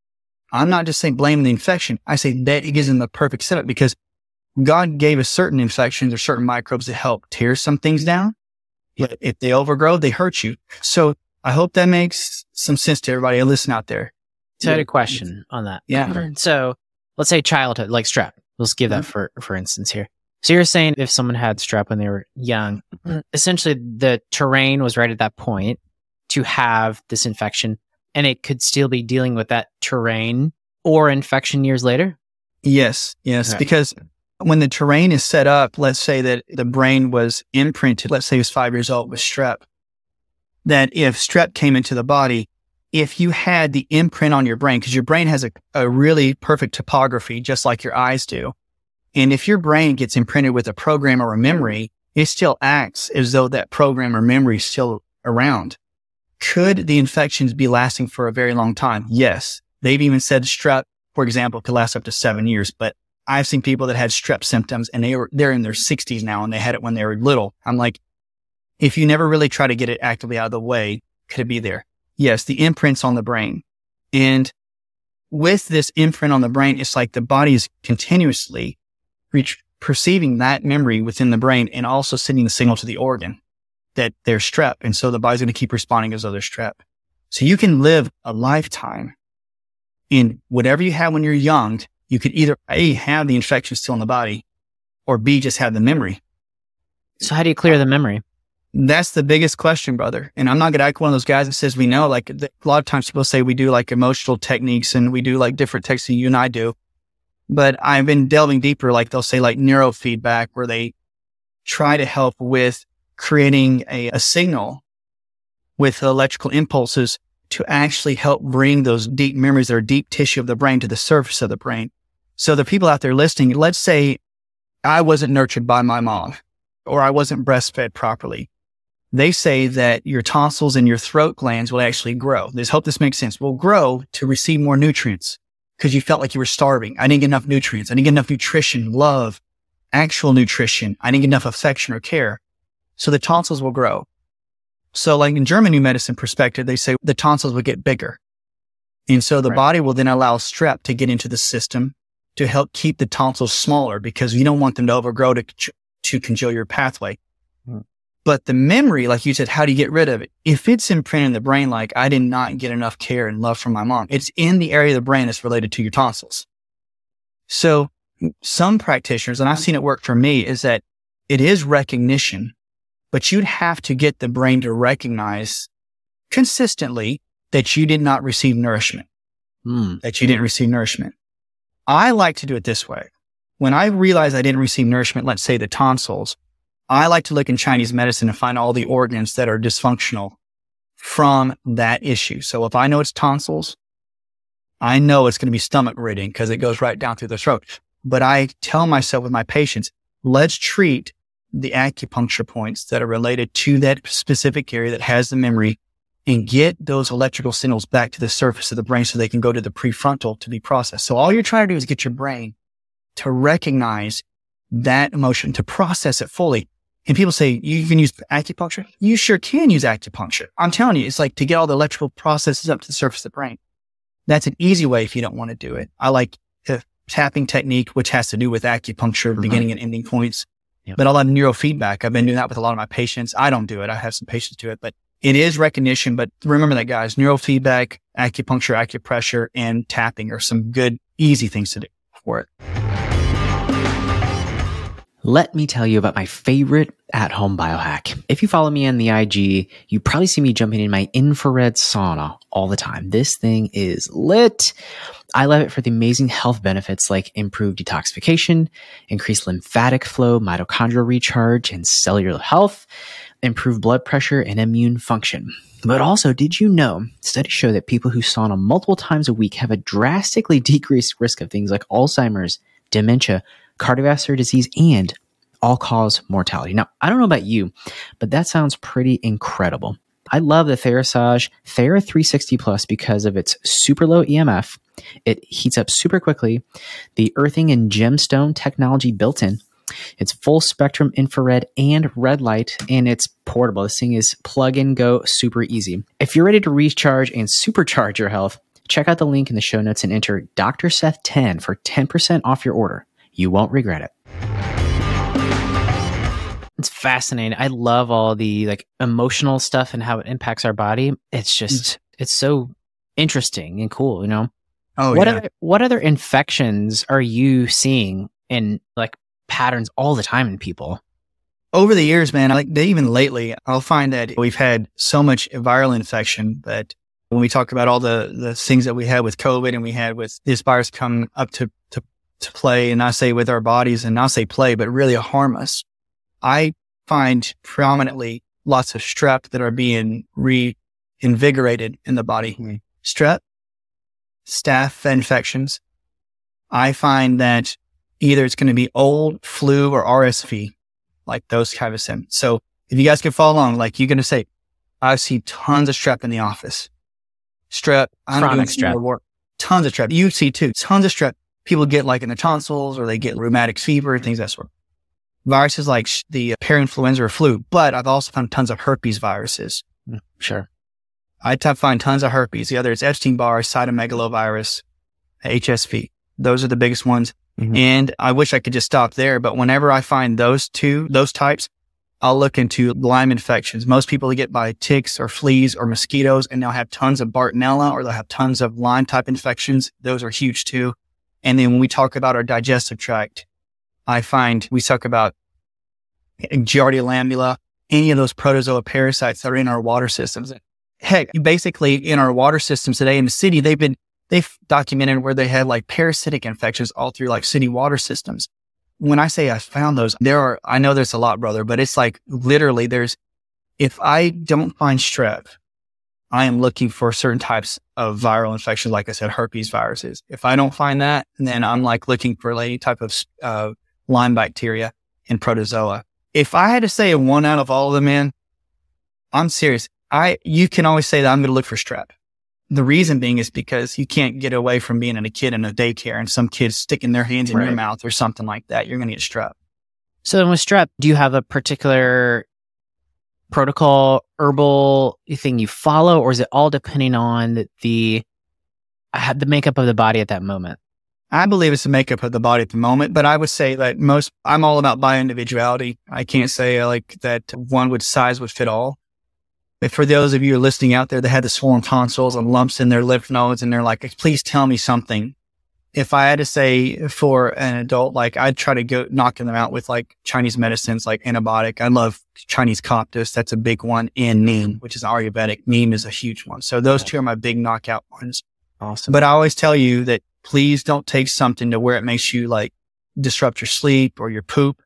I'm not just saying blame the infection. I say that it gives them the perfect setup because God gave us certain infections or certain microbes that help tear some things down. But if they overgrow, they hurt you. So I hope that makes some sense to everybody. Listen out there. So I had a question on that. Yeah. So let's say childhood, like strep. Let's give that for instance here. So you're saying if someone had strep when they were young, essentially the terrain was right at that point to have this infection, and it could still be dealing with that terrain or infection years later? Yes. Okay. Because when the terrain is set up, let's say that the brain was imprinted, let's say he was 5 years old with strep, that if strep came into the body, if you had the imprint on your brain, because your brain has a really perfect topography, just like your eyes do. And if your brain gets imprinted with a program or a memory, it still acts as though that program or memory is still around. Could the infections be lasting for a very long time? Yes. They've even said strep, for example, could last up to 7 years. But I've seen people that had strep symptoms and they're in their 60s now and they had it when they were little. I'm like, if you never really try to get it actively out of the way, could it be there? Yes, the imprints on the brain. And with this imprint on the brain, it's like the body is continuously perceiving that memory within the brain and also sending the signal to the organ that there's strep. And so the body's going to keep responding as though there's strep. So you can live a lifetime in whatever you had when you're young. You could either A, have the infection still in the body, or B, just have the memory. So how do you clear the memory? That's the biggest question, brother. And I'm not going to act one of those guys that says we know. Like a lot of times people say we do like emotional techniques and we do like different techniques you and I do. But I've been delving deeper, like they'll say like neurofeedback, where they try to help with creating a signal with electrical impulses to actually help bring those deep memories that are deep tissue of the brain to the surface of the brain. So the people out there listening, let's say I wasn't nurtured by my mom or I wasn't breastfed properly. They say that your tonsils and your throat glands will actually grow. Hope this makes sense. Will grow to receive more nutrients because you felt like you were starving. I didn't get enough nutrients. I didn't get enough nutrition, love, actual nutrition. I didn't get enough affection or care. So the tonsils will grow. So like in German New Medicine perspective, they say the tonsils will get bigger. And so the body will then allow strep to get into the system to help keep the tonsils smaller because you don't want them to overgrow to congeal your pathway. But the memory, like you said, how do you get rid of it? If it's imprinted in the brain, like I did not get enough care and love from my mom, it's in the area of the brain that's related to your tonsils. So some practitioners, and I've seen it work for me, is that it is recognition, but you'd have to get the brain to recognize consistently that you did not receive nourishment, that you didn't receive nourishment. I like to do it this way. When I realize I didn't receive nourishment, let's say the tonsils, I like to look in Chinese medicine and find all the organs that are dysfunctional from that issue. So if I know it's tonsils, I know it's going to be stomach ridding because it goes right down through the throat. But I tell myself with my patients, let's treat the acupuncture points that are related to that specific area that has the memory and get those electrical signals back to the surface of the brain so they can go to the prefrontal to be processed. So all you're trying to do is get your brain to recognize that emotion, to process it fully. And people say, you can use acupuncture? You sure can use acupuncture. I'm telling you, it's like to get all the electrical processes up to the surface of the brain. That's an easy way if you don't want to do it. I like the tapping technique, which has to do with acupuncture, beginning and ending points. Yep. But I love neurofeedback. I've been doing that with a lot of my patients. I don't do it. I have some patients do it, but it is recognition. But remember that, guys, neurofeedback, acupuncture, acupressure, and tapping are some good, easy things to do for it. Let me tell you about my favorite at-home biohack. If you follow me on the IG, you probably see me jumping in my infrared sauna all the time. This thing is lit. I love it for the amazing health benefits like improved detoxification, increased lymphatic flow, mitochondrial recharge, and cellular health, improved blood pressure, and immune function. But also, did you know, studies show that people who sauna multiple times a week have a drastically decreased risk of things like Alzheimer's, dementia, cardiovascular disease, and all-cause mortality. Now, I don't know about you, but that sounds pretty incredible. I love the Therasage Thera 360 Plus because of its super low EMF. It heats up super quickly, the earthing and gemstone technology built in. It's full spectrum infrared and red light, and it's portable. This thing is plug and go, super easy. If you're ready to recharge and supercharge your health, check out the link in the show notes and enter Dr. Seth 10 for 10% off your order. You won't regret it. It's fascinating. I love all the like emotional stuff and how it impacts our body. It's just, it's so interesting and cool, you know? Oh, What other infections are you seeing in like patterns all the time in people? Over the years, man, like even lately, I'll find that we've had so much viral infection that when we talk about all the things that we had with COVID and we had with this virus come up to play, and I say with our bodies and not say play, but really harm us. I find predominantly lots of strep that are being reinvigorated in the body. Mm-hmm. Strep, staph infections. I find that either it's going to be old flu or RSV, like those kind of symptoms. So if you guys can follow along, like you're going to say, I see tons of strep in the office. Strep, chronic strep, tons of strep. You see too, tons of strep. People get like in the tonsils or they get rheumatic fever, things of that sort. Viruses like the parainfluenza or flu, but I've also found tons of herpes viruses. Sure. I find tons of herpes. The other is Epstein-Barr, cytomegalovirus, HSV. Those are the biggest ones. Mm-hmm. And I wish I could just stop there, but whenever I find those types, I'll look into Lyme infections. Most people get by ticks or fleas or mosquitoes, and they'll have tons of Bartonella or they'll have tons of Lyme type infections. Those are huge too. And then when we talk about our digestive tract, I find we talk about Giardia lambula, any of those protozoa parasites that are in our water systems. Heck, basically in our water systems today in the city, they've documented where they had like parasitic infections all through like city water systems. When I say I found those, I know there's a lot, brother, but it's like literally if I don't find strep, I am looking for certain types of viral infections. Like I said, herpes viruses. If I don't find that, then I'm like looking for any type of Lyme bacteria and protozoa. If I had to say one out of all of them, man, I'm serious. You can always say that I'm going to look for strep. The reason being is because you can't get away from being a kid in a daycare and some kids sticking their hands in your mouth or something like that. You're going to get strep. So then with strep, do you have a particular protocol, herbal thing you follow, or is it all depending on the makeup of the body at that moment? I believe it's the makeup of the body at the moment, but I would say that I'm all about bio-individuality. I can't say like that one size would fit all. But for those of you listening out there that had the swollen tonsils and lumps in their lymph nodes and they're like, please tell me something. If I had to say for an adult, like I'd try to go knocking them out with like Chinese medicines, like antibiotic. I love Chinese Coptis. That's a big one. And neem, which is Ayurvedic. Neem is a huge one. So those two are my big knockout ones. Awesome. But I always tell you that please don't take something to where it makes you like disrupt your sleep or your poop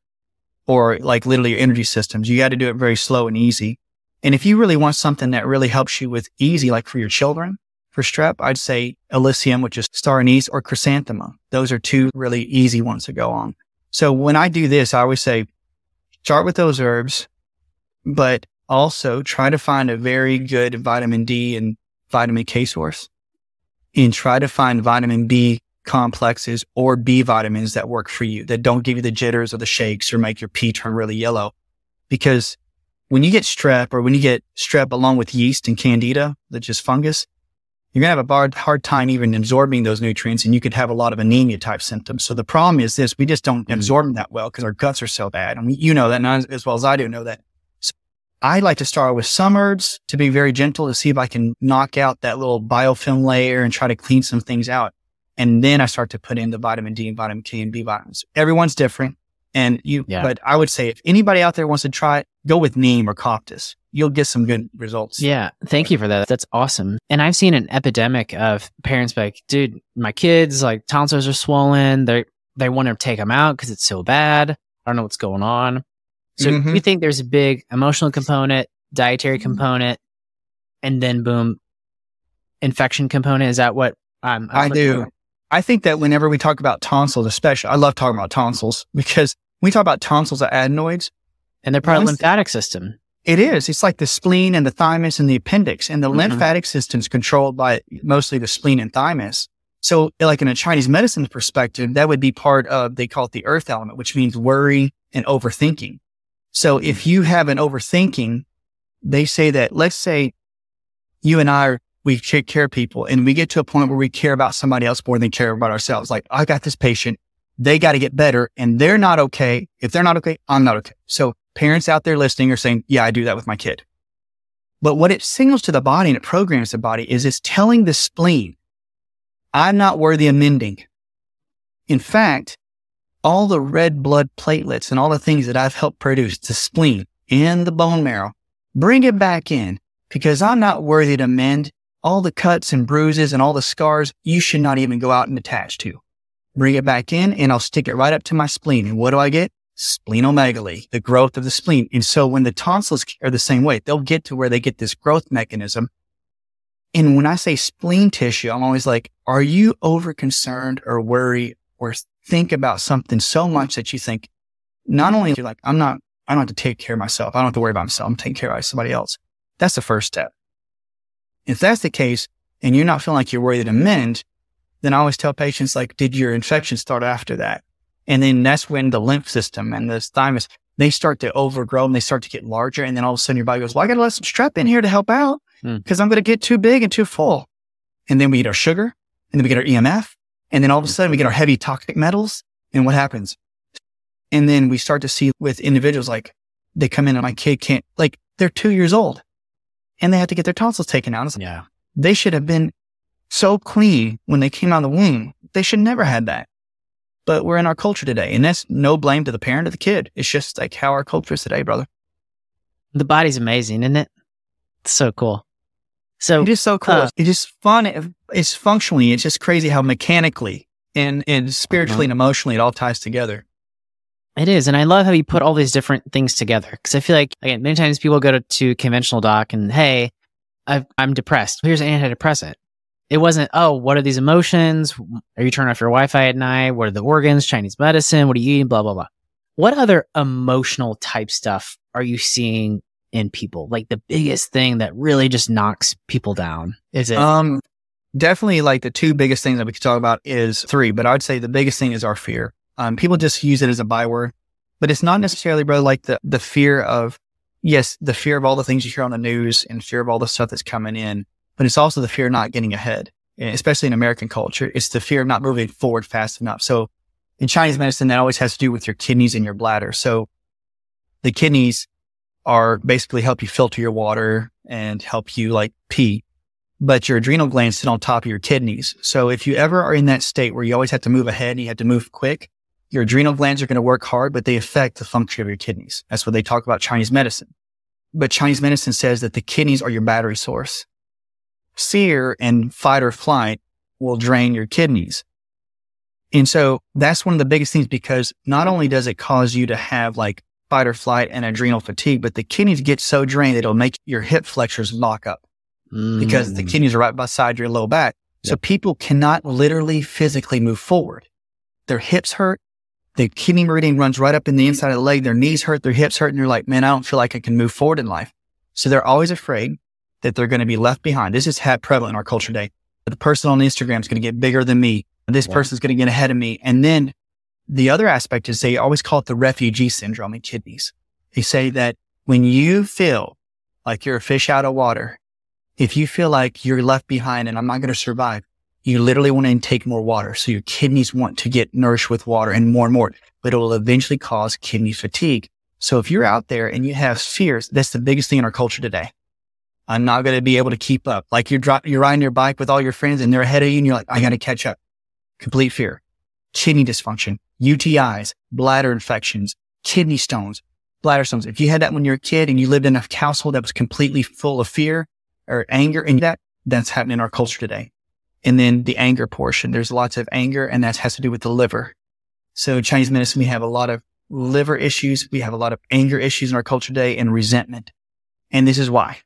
or like literally your energy systems. You got to do it very slow and easy. And if you really want something that really helps you with easy, like for your children, for strep, I'd say Elysium, which is star anise, or chrysanthemum. Those are two really easy ones to go on. So when I do this, I always say, start with those herbs, but also try to find a very good vitamin D and vitamin K source, and try to find vitamin B complexes or B vitamins that work for you, that don't give you the jitters or the shakes or make your pee turn really yellow. Because when you get strep, or when you get strep along with yeast and candida, that's just fungus, you're going to have a hard time even absorbing those nutrients, and you could have a lot of anemia type symptoms. So the problem is this, we just don't absorb them that well because our guts are so bad. And you know that, and as well as I do know that. So I like to start with some herbs to be very gentle to see if I can knock out that little biofilm layer and try to clean some things out. And then I start to put in the vitamin D and vitamin K and B vitamins. Everyone's different. But I would say if anybody out there wants to try it, go with neem or Coptis. You'll get some good results. Yeah. Thank you for that. That's awesome. And I've seen an epidemic of parents like, dude, my kids, like tonsils are swollen. They want to take them out because it's so bad. I don't know what's going on. So you think there's a big emotional component, dietary component, and then boom, infection component. Is that what I do? I think that whenever we talk about tonsils, especially, I love talking about tonsils because when we talk about tonsils are adenoids. And they're part of the lymphatic system. It is. It's like the spleen and the thymus and the appendix. And the lymphatic system is controlled by mostly the spleen and thymus. So like in a Chinese medicine perspective, that would be part of, they call it the earth element, which means worry and overthinking. So if you have an overthinking, they say that, let's say you and I we take care of people, and we get to a point where we care about somebody else more than care about ourselves. Like, I got this patient, they got to get better, and they're not okay. If they're not okay, I'm not okay. So parents out there listening are saying, yeah, I do that with my kid. But what it signals to the body and it programs the body is it's telling the spleen, I'm not worthy of mending. In fact, all the red blood platelets and all the things that I've helped produce, the spleen and the bone marrow, bring it back in, because I'm not worthy to mend. All the cuts and bruises and all the scars, you should not even go out and attach to. Bring it back in, and I'll stick it right up to my spleen. And what do I get? Splenomegaly, the growth of the spleen. And so when the tonsils are the same way, they'll get to where they get this growth mechanism. And when I say spleen tissue, I'm always like, are you over concerned or worried or think about something so much that you think, not only you're like, I don't have to take care of myself. I don't have to worry about myself. I'm taking care of somebody else. That's the first step. If that's the case, and you're not feeling like you're worthy to mend, then I always tell patients, like, did your infection start after that? And then that's when the lymph system and the thymus, they start to overgrow and they start to get larger. And then all of a sudden your body goes, well, I got to let some strep in here to help out because I'm going to get too big and too full. And then we get our sugar, and then we get our EMF. And then all of a sudden we get our heavy toxic metals. And what happens? And then we start to see with individuals, like, they come in and my kid can't, like, they're 2 years old and they have to get their tonsils taken out. Yeah. They should have been so clean when they came out of the womb. They should never had that. But we're in our culture today, and that's no blame to the parent or the kid. It's just like how our culture is today, brother. The body's amazing, isn't it? It's so cool. So it is so cool. It's just fun. It's functionally, it's just crazy how mechanically and spiritually and emotionally it all ties together. It is. And I love how you put all these different things together. Because I feel like, again, many times people go to conventional doc and, hey, I'm depressed. Here's an antidepressant. It wasn't, oh, what are these emotions? Are you turning off your Wi-Fi at night? What are the organs? Chinese medicine? What are you eating? Blah, blah, blah. What other emotional type stuff are you seeing in people? Like the biggest thing that really just knocks people down? Is it? Definitely, like, the two biggest things that we could talk about is three, but I would say the biggest thing is our fear. People just use it as a byword, but it's not necessarily, bro, like the fear of, yes, the fear of all the things you hear on the news and fear of all the stuff that's coming in, but it's also the fear of not getting ahead, especially in American culture. It's the fear of not moving forward fast enough. So in Chinese medicine, that always has to do with your kidneys and your bladder. So the kidneys are basically help you filter your water and help you, like, pee, but your adrenal glands sit on top of your kidneys. So if you ever are in that state where you always have to move ahead and you have to move quick, your adrenal glands are going to work hard, but they affect the function of your kidneys. That's what they talk about Chinese medicine. But Chinese medicine says that the kidneys are your battery source. Fear and fight or flight will drain your kidneys. And so that's one of the biggest things, because not only does it cause you to have, like, fight or flight and adrenal fatigue, but the kidneys get so drained that it'll make your hip flexors lock up because the kidneys are right beside your low back. Yep. So people cannot literally physically move forward. Their hips hurt. The kidney meridian runs right up in the inside of the leg. Their knees hurt, their hips hurt, and they're like, man, I don't feel like I can move forward in life. So they're always afraid that they're going to be left behind. This is prevalent in our culture today. The person on Instagram is going to get bigger than me. This person's going to get ahead of me. And then the other aspect is they always call it the refugee syndrome in kidneys. They say that when you feel like you're a fish out of water, if you feel like you're left behind and I'm not going to survive, you literally want to intake more water. So your kidneys want to get nourished with water and more, but it will eventually cause kidney fatigue. So if you're out there and you have fears, that's the biggest thing in our culture today. I'm not going to be able to keep up. Like you're riding your bike with all your friends and they're ahead of you and you're like, I got to catch up. Complete fear, kidney dysfunction, UTIs, bladder infections, kidney stones, bladder stones. If you had that when you were a kid and you lived in a household that was completely full of fear or anger, and that's happening in our culture today. And then the anger portion, there's lots of anger, and that has to do with the liver. So Chinese medicine, we have a lot of liver issues. We have a lot of anger issues in our culture today and resentment. And this is why.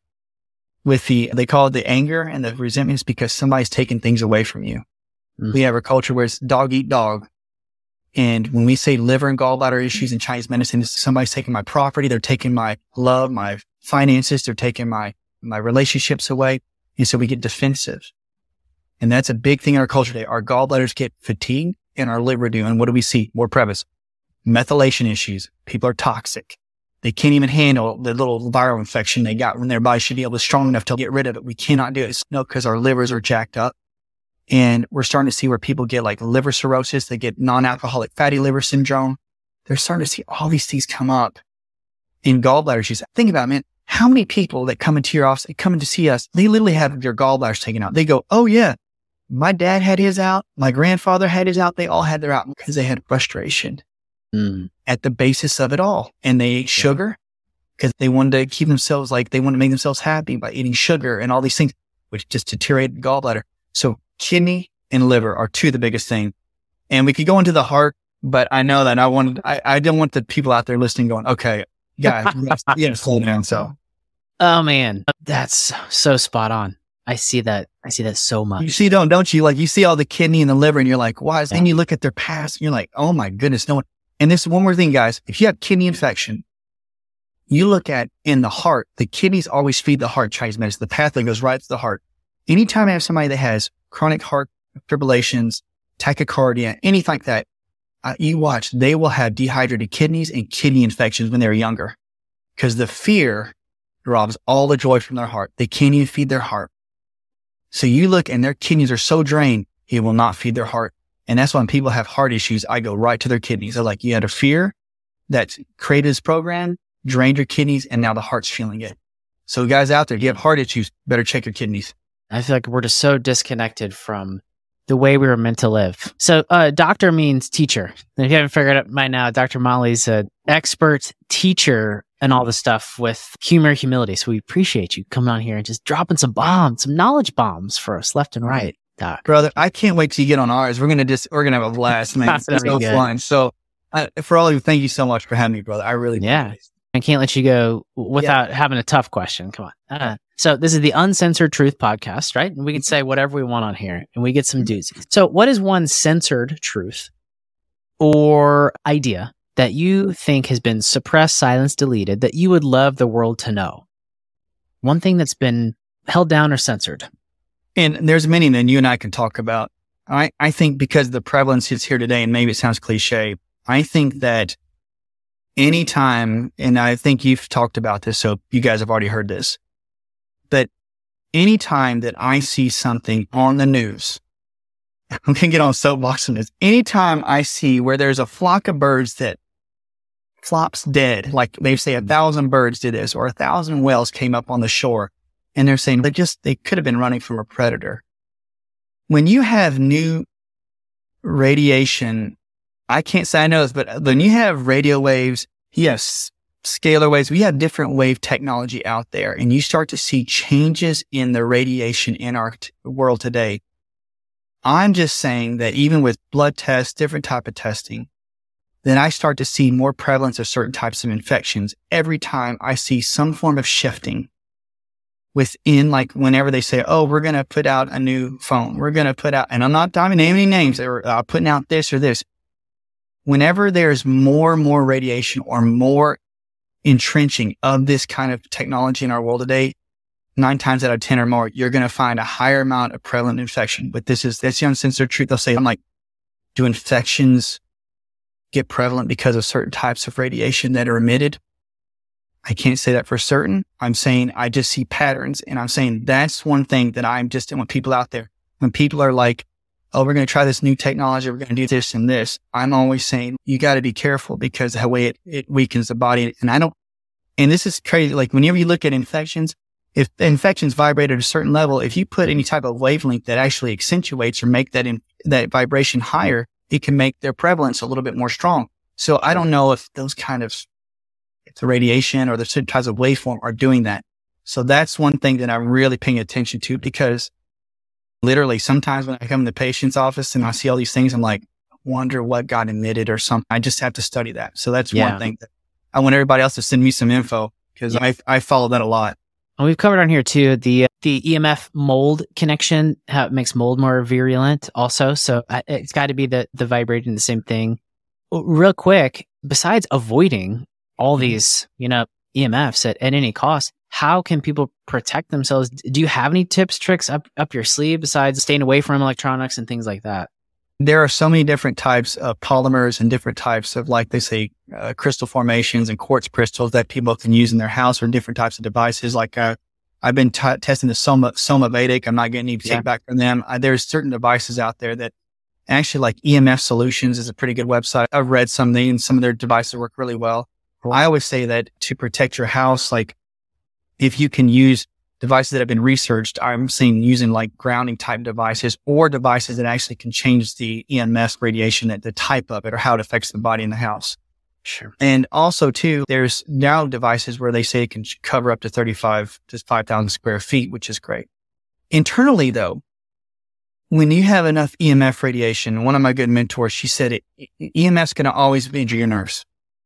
They call it the anger and the resentment is because somebody's taking things away from you. We have a culture where it's dog eat dog. And when we say liver and gallbladder issues in Chinese medicine, it's somebody's taking my property. They're taking my love, my finances. They're taking my relationships away. And so we get defensive. And that's a big thing in our culture today. Our gallbladders get fatigued and our liver do. And what do we see? More prevalent. Methylation issues. People are toxic. They can't even handle the little viral infection they got when their body should be able to strong enough to get rid of it. We cannot do it. No, because our livers are jacked up. And we're starting to see where people get like liver cirrhosis. They get non-alcoholic fatty liver syndrome. They're starting to see all these things come up in gallbladder issues. Think about it, man. How many people that come into your office, they come in to see us, they literally have their gallbladders taken out. They go, oh yeah, my dad had his out. My grandfather had his out. They all had their out because they had frustration at the basis of it all. And they ate sugar because they wanted to keep themselves like, they wanted to make themselves happy by eating sugar and all these things, which just deteriorated the gallbladder. So kidney and liver are two of the biggest things. And we could go into the heart, but I know that I don't want the people out there listening going, okay, guys, you gotta slow down. So, oh man, that's so spot on. I see that so much. You see, don't you? Like you see all the kidney and the liver and you're like, why? Then you look at their past and you're like, oh my goodness, no one. And this is one more thing, guys. If you have kidney infection, you look at in the heart, the kidneys always feed the heart, Chinese medicine. The pathway goes right to the heart. Anytime I have somebody that has chronic heart fibrillations, tachycardia, anything like that, you watch, they will have dehydrated kidneys and kidney infections when they're younger because the fear robs all the joy from their heart. They can't even feed their heart. So you look and their kidneys are so drained, it will not feed their heart. And that's when people have heart issues. I go right to their kidneys. They're like, you had a fear that created this program, drained your kidneys, and now the heart's feeling it. So guys out there, if you have heart issues, better check your kidneys. I feel like we're just so disconnected from the way we were meant to live. So doctor means teacher. And if you haven't figured it out by now, Dr. Motley's an expert teacher and all the stuff with humor, humility. So we appreciate you coming on here and just dropping some bombs, some knowledge bombs for us left and right, Doc. Brother, I can't wait till you get on ours. We're gonna have a blast, man. It's so fun. So for all of you, thank you so much for having me, brother. I really appreciate it. I can't let you go without having a tough question. Come on. So this is the Uncensored Truth podcast, right? And we can say whatever we want on here and we get some doozies. So what is one censored truth or idea that you think has been suppressed, silenced, deleted that you would love the world to know? One thing that's been held down or censored. And there's many that you and I can talk about. I think because the prevalence is here today, and maybe it sounds cliche, I think that anytime, and I think you've talked about this, so you guys have already heard this, but anytime that I see something on the news, I'm going to get on a soapbox on this. Anytime I see where there's a flock of birds that flops dead, like they say 1,000 birds did this, or 1,000 whales came up on the shore, and they're saying they could have been running from a predator. When you have new radiation, I can't say I know this, but when you have radio waves, you have scalar waves, we have different wave technology out there, and you start to see changes in the radiation in our world today. I'm just saying that even with blood tests, different type of testing, then I start to see more prevalence of certain types of infections every time I see some form of shifting within, like whenever they say, oh, we're going to put out a new phone, we're going to put out, and I'm not naming any names, or putting out this or this. Whenever there's more and more radiation or more entrenching of this kind of technology in our world today, 9 times out of 10 or more, you're going to find a higher amount of prevalent infection. But that's the uncensored truth. They'll say, I'm like, do infections get prevalent because of certain types of radiation that are emitted? I can't say that for certain. I'm saying I just see patterns, and I'm saying that's one thing that I'm just, when people out there, when people are like, oh, we're going to try this new technology, we're going to do this and this, I'm always saying, you got to be careful because of the way it weakens the body. And this is crazy. Like whenever you look at infections, if the infections vibrate at a certain level, if you put any type of wavelength that actually accentuates or make that vibration higher, it can make their prevalence a little bit more strong. So I don't know if those kind of, if the radiation or the certain types of waveform are doing that. So that's one thing that I'm really paying attention to, because literally sometimes when I come to the patient's office and I see all these things, I'm like, I wonder what got emitted or something. I just have to study that. So that's one thing that I want everybody else to send me some info, because I follow that a lot. And we've covered on here too, the EMF mold connection, how it makes mold more virulent also. So it's got to be the vibrating, the same thing. Real quick, besides avoiding all these, EMFs at any cost, how can people protect themselves? Do you have any tips, tricks up your sleeve besides staying away from electronics and things like that? There are so many different types of polymers and different types of, like they say, crystal formations and quartz crystals that people can use in their house or different types of devices. Like I've been testing the Soma Vedic. I'm not getting any feedback from them. There's certain devices out there that actually, like EMF Solutions is a pretty good website. I've read something and some of their devices work really well. Cool. I always say that to protect your house, like if you can use devices that have been researched, I'm seeing using like grounding type devices or devices that actually can change the EMF radiation, the type of it or how it affects the body in the house. Sure. And also too, there's now devices where they say it can cover up to 35 to 5,000 square feet, which is great. Internally though, when you have enough EMF radiation, one of my good mentors, she said EMF's going to always injure your nerves.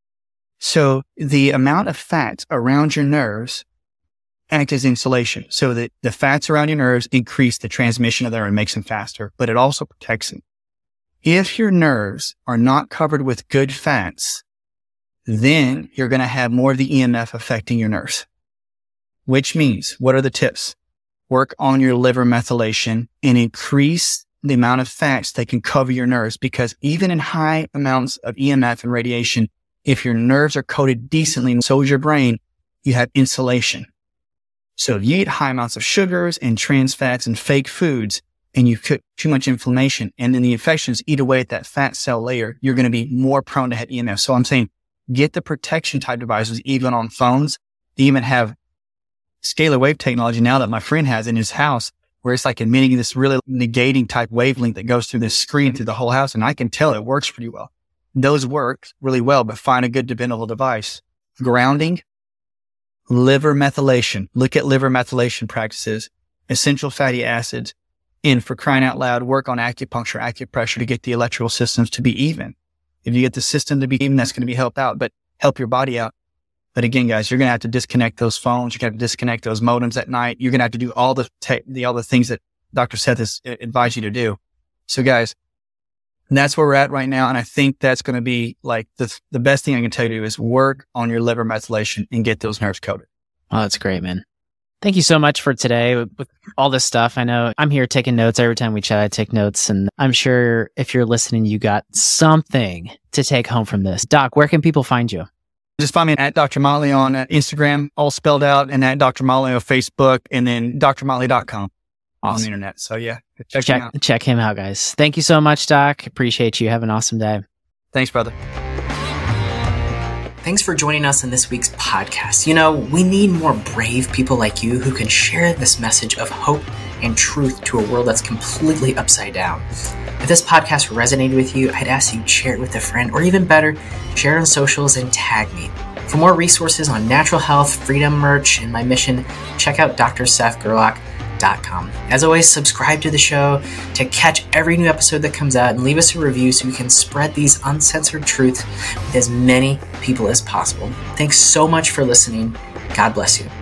So the amount of fat around your nerves act as insulation. So that the fats around your nerves increase the transmission of them and makes them faster, but it also protects them. If your nerves are not covered with good fats, then you're going to have more of the EMF affecting your nerves, which means, what are the tips? Work on your liver methylation and increase the amount of fats that can cover your nerves, because even in high amounts of EMF and radiation, if your nerves are coated decently and so is your brain, you have insulation. So if you eat high amounts of sugars and trans fats and fake foods, and you cook too much inflammation, and then the infections eat away at that fat cell layer, you're going to be more prone to have EMF. So I'm saying get the protection type devices, even on phones. They even have scalar wave technology now that my friend has in his house, where it's like emitting this really negating type wavelength that goes through this screen through the whole house. And I can tell it works pretty well. Those work really well, but find a good dependable device. Grounding. Liver methylation. Look at liver methylation practices, essential fatty acids, and for crying out loud, work on acupuncture, acupressure to get the electrical systems to be even. If you get the system to be even, that's going to be help your body out. But again, guys, you're going to have to disconnect those phones. You're going to have to disconnect those modems at night. You're going to have to do all the things that Dr. Seth has advised you to do. So guys, that's where we're at right now. And I think that's going to be like the best thing I can tell you is work on your liver methylation and get those nerves coated. Oh, that's great, man. Thank you so much for today with all this stuff. I know I'm here taking notes. Every time we chat, I take notes. And I'm sure if you're listening, you got something to take home from this. Doc, where can people find you? Just find me at Dr. Motley on Instagram, all spelled out, and at Dr. Motley on Facebook, and then drmotley.com on the internet. So yeah, check him out, guys. Thank you so much, Doc. Appreciate you. Have an awesome day. Thanks, brother. Thanks for joining us in this week's podcast. You know, we need more brave people like you who can share this message of hope and truth to a world that's completely upside down. If this podcast resonated with you, I'd ask you to share it with a friend, or even better, share it on socials and tag me. For more resources on natural health, freedom merch, and my mission, check out drsethgerlach.com. As always, subscribe to the show to catch every new episode that comes out, and leave us a review so we can spread these uncensored truths with as many people as possible. Thanks so much for listening. God bless you.